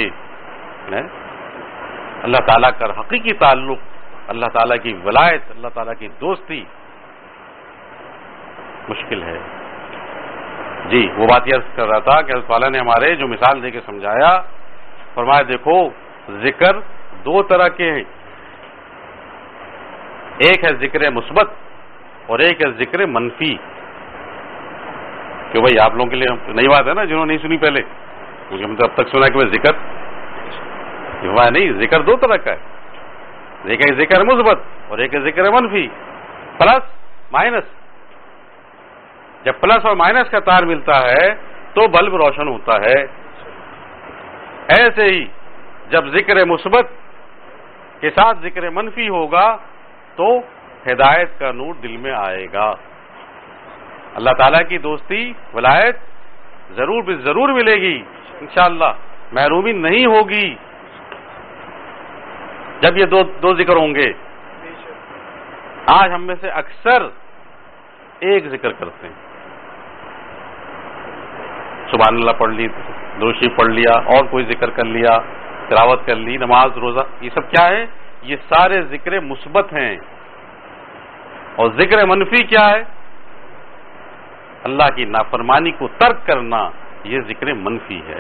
اللہ تعالیٰ کا حقیقی تعلق، اللہ تعالیٰ کی ولایت، اللہ تعالیٰ کی دوستی مشکل ہے. جی وہ بات یہ کر رہا تھا کہ حضرت والا نے ہمارے جو مثال دے کے سمجھایا، فرمایا دیکھو ذکر دو طرح کے ہیں، ایک ہے ذکر مثبت اور ایک ہے ذکر منفی. کہ بھائی آپ لوگوں کے لیے نئی بات ہے نا، جنہوں نے نہیں سنی پہلے، کیونکہ ہم تو اب تک سنا کہ بھائی ذکر نہیں، ذکر دو طرح کا ہے، ایک ہے ذکر مثبت اور ایک ہے ذکر منفی، پلس مائنس. جب پلس اور مائنس کا تار ملتا ہے تو بلب روشن ہوتا ہے. ایسے ہی جب ذکر مثبت کے ساتھ ذکر منفی ہوگا تو ہدایت کا نور دل میں آئے گا. اللہ تعالیٰ کی دوستی، ولایت ضرور بھی ضرور ملے گی انشاءاللہ، محرومی نہیں ہوگی جب یہ دو ذکر ہوں گے. آج ہم میں سے اکثر ایک ذکر کرتے ہیں، سبحان اللہ پڑھ لی، دوشی پڑھ لیا، اور کوئی ذکر کر لیا، تلاوت کر لی، نماز روزہ، یہ سب کیا ہے؟ یہ سارے ذکر مثبت ہیں. اور ذکر منفی کیا ہے؟ اللہ کی نافرمانی کو ترک کرنا، یہ ذکر منفی ہے.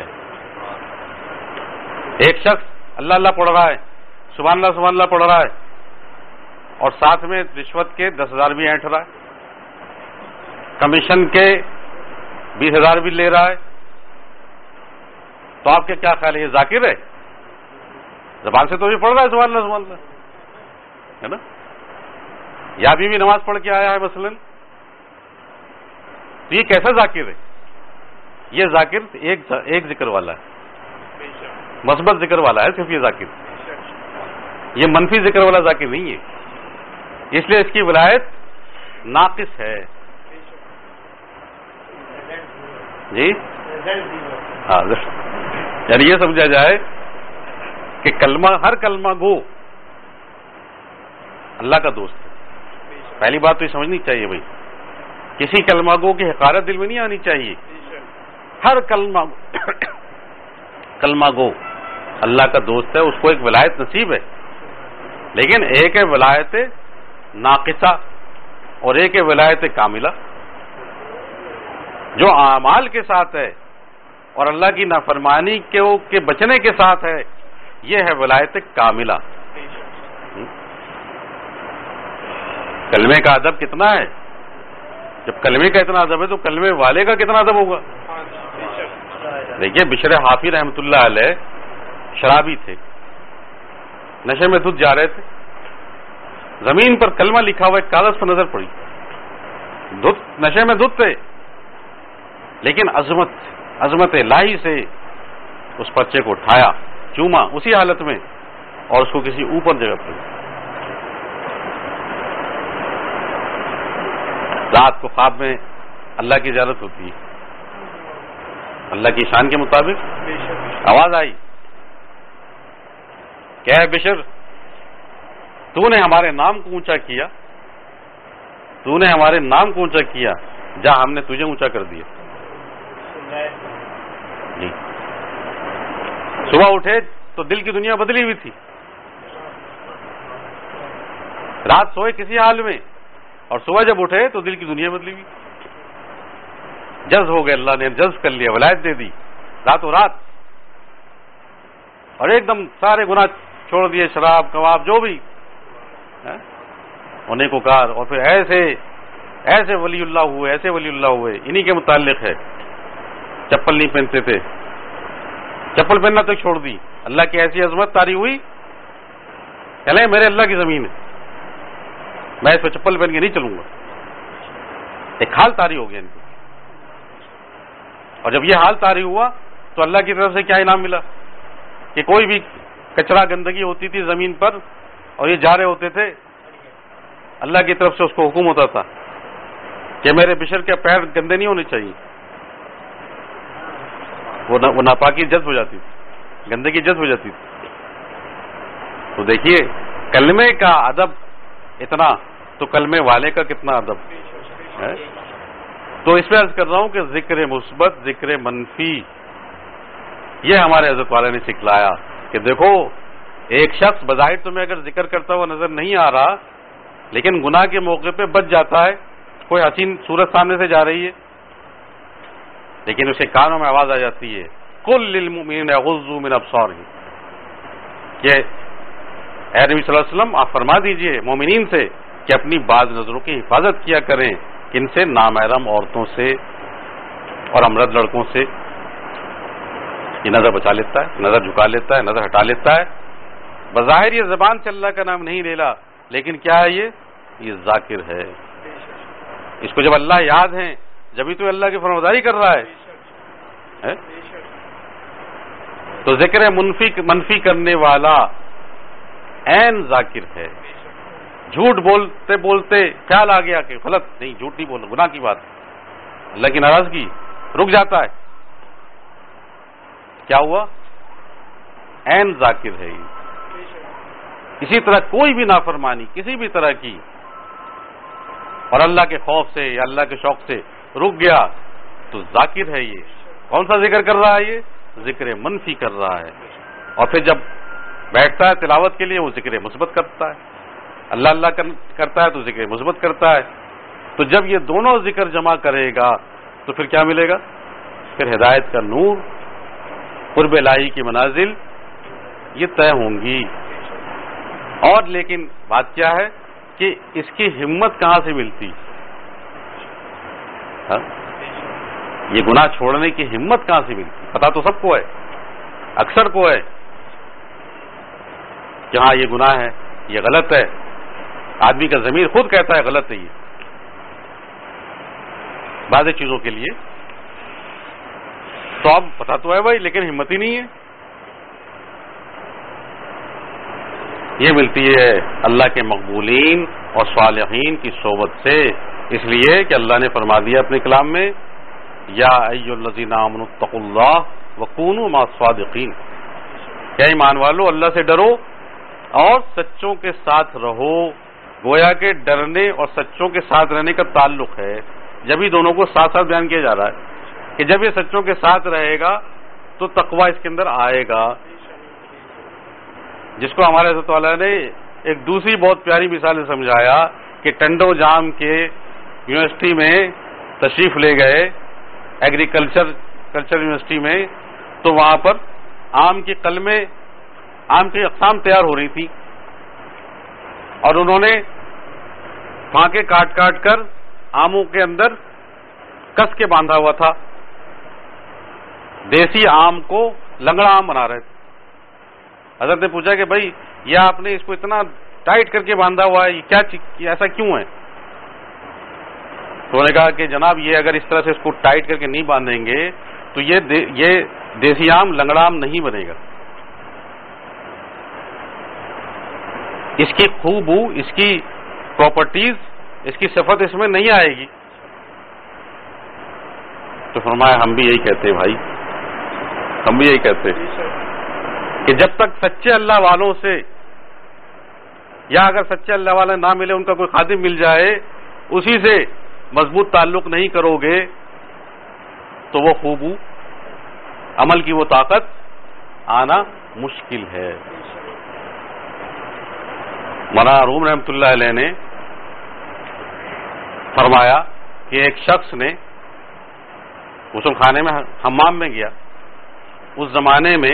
ایک شخص اللہ اللہ پڑھ رہا ہے، سبحان اللہ پڑھ رہا ہے، اور ساتھ میں رشوت کے 10,000 بھی اینٹھ رہا ہے، کمیشن کے 20,000 بھی لے رہا ہے، تو آپ کے کیا خیال ہے؟ یہ ذاکر ہے؟ زبان سے تو بھی پڑھ رہا ہے سبحان اللہ ہے نا، یا ابھی بھی نماز پڑھ کے آیا ہے مثلاً، تو یہ کیسا ذاکر ہے؟ یہ ذاکر ایک ذکر والا ہے، مثبت ذکر والا ہے صرف یہ ذاکر، یہ منفی ذکر والا ذاکر نہیں ہے. اس لیے اس کی ولایت ناقص ہے. جی ہاں، یعنی یہ سمجھا جائے کہ کلمہ، ہر کلمہ گو اللہ کا دوست ہے. پہلی بات تو یہ سمجھنی چاہیے بھائی، کسی کلمہ گو کی حقارت دل میں نہیں آنی چاہیے. ہر کلمہ گو اللہ کا دوست ہے، اس کو ایک ولایت نصیب ہے، لیکن ایک ہے ولایت ناقصہ اور ایک ہے ولایت کاملہ. جو اعمال کے ساتھ ہے اور اللہ کی نافرمانی کے بچنے کے ساتھ ہے، یہ ہے ولایت کاملہ. کلمے کا ادب کتنا ہے؟ جب کلمے کا اتنا ادب ہے تو کلمے والے کا کتنا ادب ہوگا؟ دیکھیے بشر حافی رحمۃ اللہ علیہ شرابی تھے، نشے میں دھت جا رہے تھے، زمین پر کلمہ لکھا ہوا ایک کاغذ پر نظر پڑی، نشے میں دھت تھے، لیکن عظمت الہی سے اس پرچے کو اٹھایا، چوما اسی حالت میں، اور اس کو کسی اوپر جگہ پر. رات کو خواب میں اللہ کی زیارت ہوتی ہے، اللہ کی شان کے مطابق آواز آئی کہ اے بشر، تو نے ہمارے نام کو اونچا کیا، تو نے ہمارے نام کو اونچا کیا، جا ہم نے تجھے اونچا کر دیا. جی صبح اٹھے تو دل کی دنیا بدلی ہوئی تھی, رات سوئے کسی حال میں اور صبح جب اٹھے تو دل کی دنیا بدلی ہوئی, جذب ہو گئے, اللہ نے جذب کر لیا, ولایت دے دی راتوں رات, اور ایک دم سارے گناہ چھوڑ دیے, شراب کباب جو بھی ہونے کو کار, اور پھر ایسے ولی اللہ ہوئے, ایسے ولی اللہ ہوئے. انہی کے متعلق ہے, چپل نہیں پہنتے تھے, چپل پہننا تک چھوڑ دی, اللہ کی ایسی عظمت طاری ہوئی, چلے میرے اللہ کی زمین ہے, میں اس پہ چپل پہن کے نہیں چلوں گا. ایک حال طاری ہو گیا ان کو, اور جب یہ حال طاری ہوا تو اللہ کی طرف سے کیا انعام ملا کہ کوئی بھی کچرا گندگی ہوتی تھی زمین پر اور یہ جا رہے ہوتے تھے, اللہ کی طرف سے اس کو حکم ہوتا تھا کہ میرے بشر کے پیر گندے نہیں ہونے چاہیے, وہ ناپاکی جذب ہو جاتی تھی, گندگی جذب ہو جاتی تھی. تو دیکھیے کلمے کا ادب اتنا, تو کلمے والے کا کتنا ادب ہے. تو اس میں عرض کر رہا ہوں کہ ذکر مثبت, ذکر منفی, یہ ہمارے حضرت والے نے سکھلایا کہ دیکھو ایک شخص بظاہر تمہیں اگر ذکر کرتا ہوا نظر نہیں آ رہا, لیکن گناہ کے موقع پہ بچ جاتا ہے, کوئی حسین صورت سامنے سے جا رہی ہے لیکن اسے کانوں میں آواز آ جاتی ہے قل للمؤمنین یغضوا من ابصارہم, کہ اے نبی صلی اللہ علیہ وسلم آپ فرما دیجئے مومنین سے کہ اپنی بعض نظروں کی حفاظت کیا کریں, کن سے, نامحرم عورتوں سے اور امرد لڑکوں سے. یہ نظر بچا لیتا ہے, نظر جھکا لیتا ہے, نظر ہٹا لیتا ہے. بظاہر یہ زبان سے اللہ کا نام نہیں لے لا, لیکن کیا ہے یہ ذاکر ہے. اس کو جب اللہ یاد ہیں جبھی تو اللہ کی فرمانبرداری کر رہا ہے. تو ذکر منفی کرنے والا عین ذاکر ہے. جھوٹ بولتے بولتے خیال آ گیا کہ غلط نہیں, جھوٹ نہیں بولنا, گناہ کی بات, اللہ کی ناراضگی, رک جاتا ہے, کیا ہوا, عین ذاکر ہے. اسی طرح کوئی بھی نافرمانی کسی بھی طرح کی اور اللہ کے خوف سے یا اللہ کے شوق سے رک گیا تو ذاکر ہے. یہ کون سا ذکر کر رہا ہے, یہ ذکر منفی کر رہا ہے. اور پھر جب بیٹھتا ہے تلاوت کے لیے وہ ذکر مثبت کرتا ہے, اللہ اللہ کرتا ہے تو ذکر مثبت کرتا ہے. تو جب یہ دونوں ذکر جمع کرے گا تو پھر کیا ملے گا, پھر ہدایت کا نور, قرب الہی کی منازل یہ طے ہوں گی. اور لیکن بات کیا ہے کہ اس کی ہمت کہاں سے ملتی, یہ گناہ چھوڑنے کی ہمت کہاں سے ملتی؟ پتا تو سب کو ہے, اکثر کو ہے کہ ہاں یہ گناہ ہے, یہ غلط ہے, آدمی کا ضمیر خود کہتا ہے غلط ہے یہ بعض چیزوں کے لیے. تو اب پتا تو ہے بھائی, لیکن ہمت ہی نہیں ہے. یہ ملتی ہے اللہ کے مقبولین اور صالحین کی صحبت سے, اس لیے کہ اللہ نے فرما دیا اپنے کلام میں یا ایھا الذین آمنوا اتقوا اللہ وکونوا مع الصادقین, کیا ایمان والو اللہ سے ڈرو اور سچوں کے ساتھ رہو. گویا کہ ڈرنے اور سچوں کے ساتھ رہنے کا تعلق ہے, جبھی دونوں کو ساتھ ساتھ بیان کیا جا رہا ہے کہ جب یہ سچوں کے ساتھ رہے گا تو تقوی اس کے اندر آئے گا, جس کو ہمارے حضرت والا نے ایک دوسری بہت پیاری مثال سے سمجھایا کہ ٹنڈو جام کے یونیورسٹی میں تشریف لے گئے, ایگریکلچر یونیورسٹی میں, تو وہاں پر آم کی قلمیں, آم کی اقسام تیار ہو رہی تھی اور انہوں نے پھانکے کاٹ کاٹ کر آموں کے اندر کس کے باندھا ہوا تھا. دیسی آم کو لنگڑا آم بنا رہے تھے. حضرت نے پوچھا کہ بھائی یہ آپ نے اس کو اتنا ٹائٹ کر کے باندھا ہوا ہے, یہ کیا ایسا کیوں ہے؟ تو انہوں نے کہا کہ جناب یہ اگر اس طرح سے اس کو ٹائٹ کر کے نہیں باندھیں گے تو یہ دیسی آم لنگڑا آم نہیں بنے گا. اس کی خوبو, اس کی پراپرٹیز, اس کی صفت اس میں نہیں آئے گی. تو فرمایا ہم بھی یہی کہتے ہیں بھائی, ہم بھی یہی کہتے ہیں کہ جب تک سچے اللہ والوں سے, یا اگر سچے اللہ والے نہ ملے ان کا کوئی خادم مل جائے, اسی سے مضبوط تعلق نہیں کرو گے تو وہ خوبو عمل کی وہ طاقت آنا مشکل ہے. مولانا روم رحمۃ اللہ علیہ نے فرمایا کہ ایک شخص نے غسل خانے میں حمام میں گیا. اس زمانے میں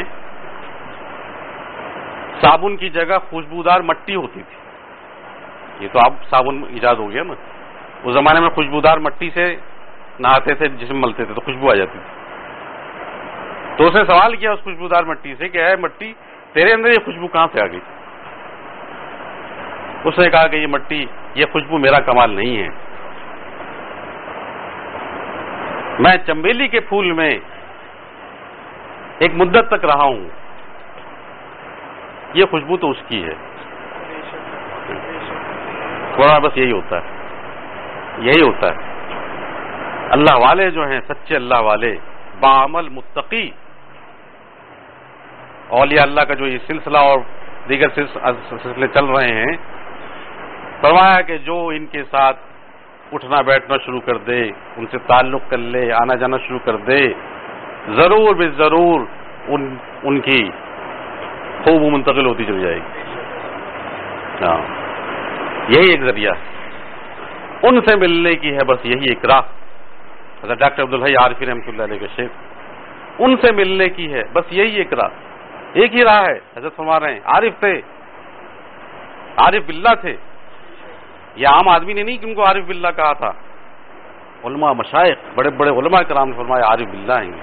صابن کی جگہ خوشبودار مٹی ہوتی تھی. یہ تو اب صابن ایجاد ہو گیا نا. اس زمانے میں خوشبودار مٹی سے نہاتے تھے, جسم ملتے تھے تو خوشبو آ جاتی تھی. تو اس نے سوال کیا اس خوشبودار مٹی سے کہ اے مٹی, تیرے اندر یہ خوشبو کہاں سے آ گئی؟ اس نے کہا کہ یہ مٹی, یہ خوشبو میرا کمال نہیں ہے, میں چنبیلی کے پھول میں ایک مدت تک رہا ہوں, یہ خوشبو تو اس کی ہے. تھوڑا بس یہی ہوتا ہے, یہی ہوتا ہے. اللہ والے جو ہیں, سچے اللہ والے, باعمل متقی اولیاء اللہ کا جو یہ سلسلہ اور دیگر سلسلے چل رہے ہیں, فرمایا کہ جو ان کے ساتھ اٹھنا بیٹھنا شروع کر دے, ان سے تعلق کر لے, آنا جانا شروع کر دے, ضرور بے ضرور ان کی خوب منتقل ہوتی چلی جائے گی. ہاں, یہی ایک ذریعہ ہے ان سے ملنے کی, ہے بس یہی ایک راہ. حضرت ڈاکٹر عبدالحی عارفی رحمۃ اللہ علیہ کے شیخ, ان سے ملنے کی ہے بس یہی ایک راہ. ایک ہی راہ ہے. حضرت فرما رہے ہیں عارف تھے, عارف باللہ تھے. یہ عام آدمی نے نہیں کہ ان کو عارف باللہ کہا تھا, علماء مشائخ بڑے بڑے علماء کرام نے فرمایا عارف باللہ ہیں.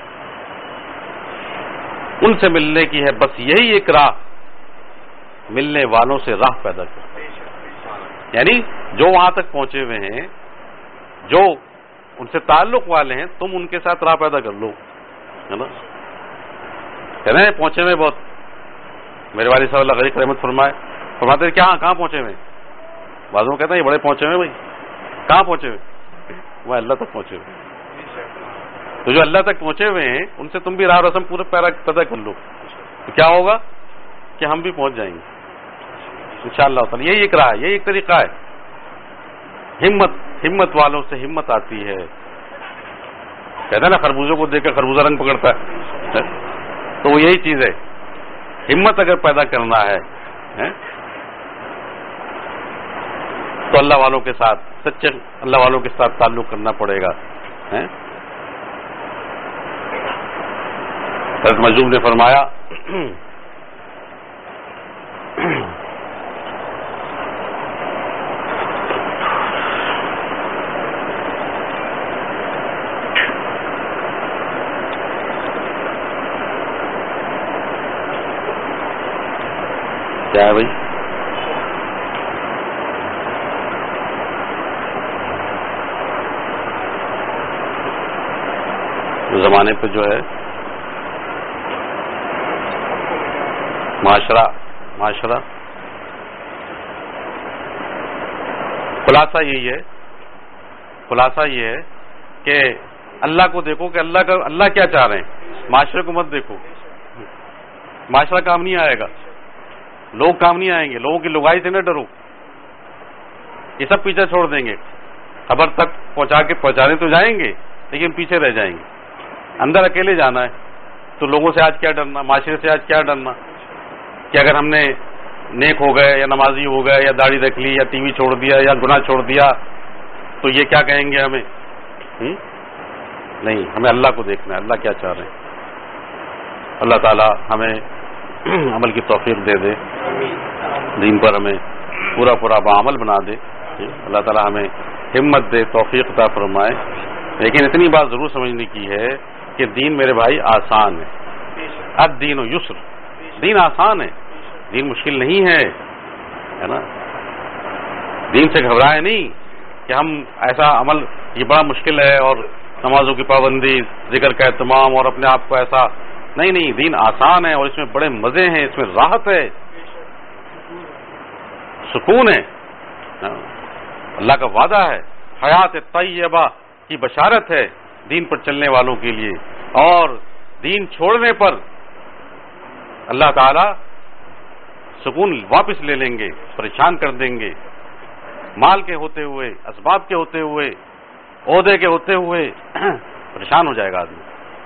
ان سے ملنے کی ہے بس یہی ایک راہ, ملنے والوں سے راہ پیدا کر. یعنی جو وہاں تک پہنچے ہوئے ہیں, جو ان سے تعلق والے ہیں, تم ان کے ساتھ راہ پیدا کر لو, ہے نا. کہتے ہیں پہنچے ہوئے بہت. میرے والد صاحب اللہ غریق رحمت فرماتے ہیں کہاں پہنچے ہوئے؟ بعضوں کہتے ہیں یہ بڑے پہنچے ہوئے. بھائی کہاں پہنچے ہوئے؟ وہ اللہ تک پہنچے ہوئے. تو جو اللہ تک پہنچے ہوئے ہیں ان سے تم بھی راہ رسم پورے پیدا کر لو, تو کیا ہوگا کہ ہم بھی پہنچ جائیں گے انشاءاللہ تعالی. یہی ایک راہ ہے, یہی ایک طریقہ ہے. ہمت والوں سے ہمت آتی ہے. کہتے ہیں نا خربوزوں کو دیکھ کر خربوزہ رنگ پکڑتا ہے, تو وہ یہی چیز ہے. ہمت اگر پیدا کرنا ہے تو اللہ والوں کے ساتھ, سچے اللہ والوں کے ساتھ تعلق کرنا پڑے گا. حضرت مجذوب نے فرمایا کیا ہے بھائی, زمانے پہ جو ہے معاشرہ خلاصہ یہ ہے کہ اللہ کو دیکھو کہ اللہ کیا چاہ رہے ہیں. معاشرے کو مت دیکھو, معاشرہ کام نہیں آئے گا, لوگ کام نہیں آئیں گے. لوگوں کی لگائی سے نہ ڈرو, یہ سب پیچھے چھوڑ دیں گے. خبر تک پہنچانے تو جائیں گے لیکن پیچھے رہ جائیں گے. اندر اکیلے جانا ہے تو لوگوں سے آج کیا ڈرنا, معاشرے سے آج کیا ڈرنا کہ اگر ہم نے نیک ہو گئے یا نمازی ہو گئے یا داڑھی رکھ لی یا ٹی وی چھوڑ دیا یا گناہ چھوڑ دیا تو یہ کیا کہیں گے ہمیں. نہیں, ہمیں اللہ کو دیکھنا ہے, اللہ کیا چاہ رہے ہیں. اللہ تعالی ہمیں عمل کی توفیق دے دے, دین پر ہمیں پورا بعمل بنا دے. اللہ تعالی ہمیں ہمت دے, توفیق عطا فرمائے. لیکن اتنی بات ضرور سمجھنے کی ہے کہ دین میرے بھائی آسان ہے. الدین یسر, دین آسان ہے, دین مشکل نہیں ہے نا. دین سے گھبرائے نہیں کہ ہم ایسا عمل یہ بڑا مشکل ہے اور نمازوں کی پابندی, ذکر کا اہتمام اور اپنے آپ کو ایسا نہیں. دین آسان ہے اور اس میں بڑے مزے ہیں, اس میں راحت ہے, سکون ہے. اللہ کا وعدہ ہے, حیات طیبہ کی بشارت ہے دین پر چلنے والوں کے لیے. اور دین چھوڑنے پر اللہ تعالی سکون واپس لے لیں گے, پریشان کر دیں گے. مال کے ہوتے ہوئے، اسباب کے ہوتے ہوئے، عہدے کے ہوتے ہوئے پریشان ہو جائے گا آدمی.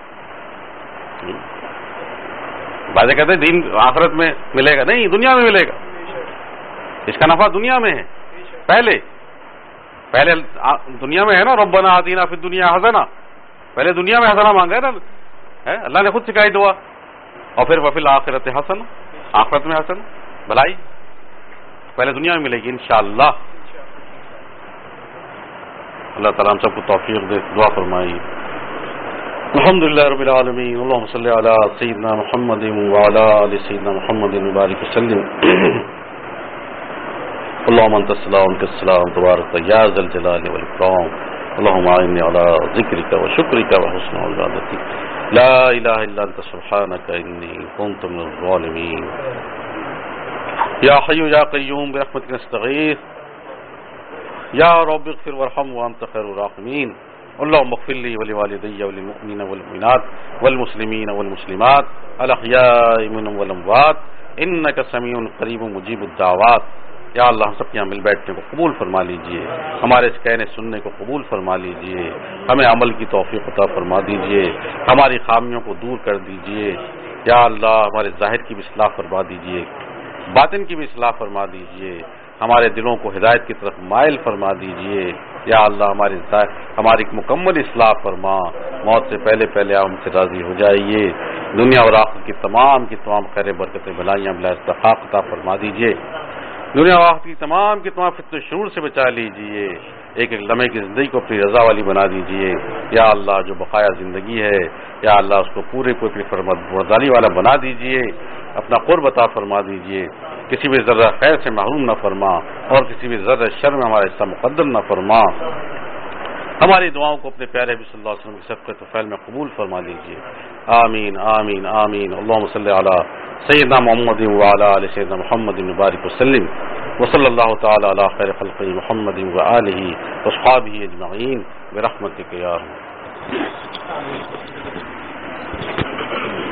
بعض کہتے ہیں دین آخرت میں ملے گا، نہیں، دنیا میں ملے گا. اس کا نفع دنیا میں ہے. پہلے دنیا میں ہے نا، ربنا آتینا فی الدنیا حسنہ، پہلے دنیا میں حسنہ مانگا ہے نا، اللہ نے خود سکھائی دعا. اور پھر وفی الآخرۃ حسنہ، آخرت میں حسن، بھلائی پہلے دنیا میں ملے گی انشاءاللہ. اللہ تعالیٰ ہم سب کو توفیق دے. دعا فرمائیے. الحمدللہ رب العالمین. اللہم صلی علی سیدنا محمد وعلی آل سیدنا محمد وبارک وسلم. اللہم انت السلام ومنک السلام تبارک یا ذا الجلال والاکرام. اللہم اعنی علی ذکرک وشکرک وحسن عبادتک. لا الہ الا انت سبحانک انی کنت من الظالمین. یا حی یا قیوم برحمتک نستغیث. یا رب اغفر وارحم وانت خیر الراحمین. اللهم اغفر لي ولوالدي وللمؤمنين والمؤمنات والمسلمين والمسلمات الاحياء منهم والاموات انك سميع قريب مجيب الدعوات. یا اللہ ہم سب کے یہاں مل بیٹھنے کو قبول فرما لیجئے، ہمارے اس کہنے سننے کو قبول فرما لیجئے، ہمیں عمل کی توفیق عطا فرما دیجئے، ہماری خامیوں کو دور کر دیجئے. یا اللہ ہمارے ظاہر کی بھی اصلاح فرما دیجئے، باطن کی بھی اصلاح فرما دیجئے، ہمارے دلوں کو ہدایت کی طرف مائل فرما دیجئے. یا اللہ ہماری مکمل اصلاح فرما. موت سے پہلے ہم سے راضی ہو جائیے. دنیا اور آخرت کی تمام خیر برکتیں بھلائیاں بلا استحقاق عطا فرما دیجئے. دنیا اور آخرت کی تمام فتنہ شرور سے بچا لیجئے. ایک ایک لمحے کی زندگی کو اپنی رضا والی بنا دیجئے. یا اللہ جو بقایا زندگی ہے، یا اللہ اس کو پورے کو اپنی فرمانبرداری والا بنا دیجئے. اپنا قرب عطا فرما دیجئے. کسی بھی ذرہ خیر سے محروم نہ فرما، اور کسی بھی ذرہ شر میں ہمارا حصہ مقدر نہ فرما. ہماری دعاؤں کو اپنے پیارے نبی صلی اللہ علیہ وسلم کی شفقت و فضل میں قبول فرما دیجیے. آمین آمین آمین. اللہم صلی علی سیدنا محمد وعلی آل سیدنا محمد مبارک وسلم. وصلی اللہ تعالی علی خیر خلقہ محمد وآلہ واصحابہ اجمعین برحمتک یا ارحم.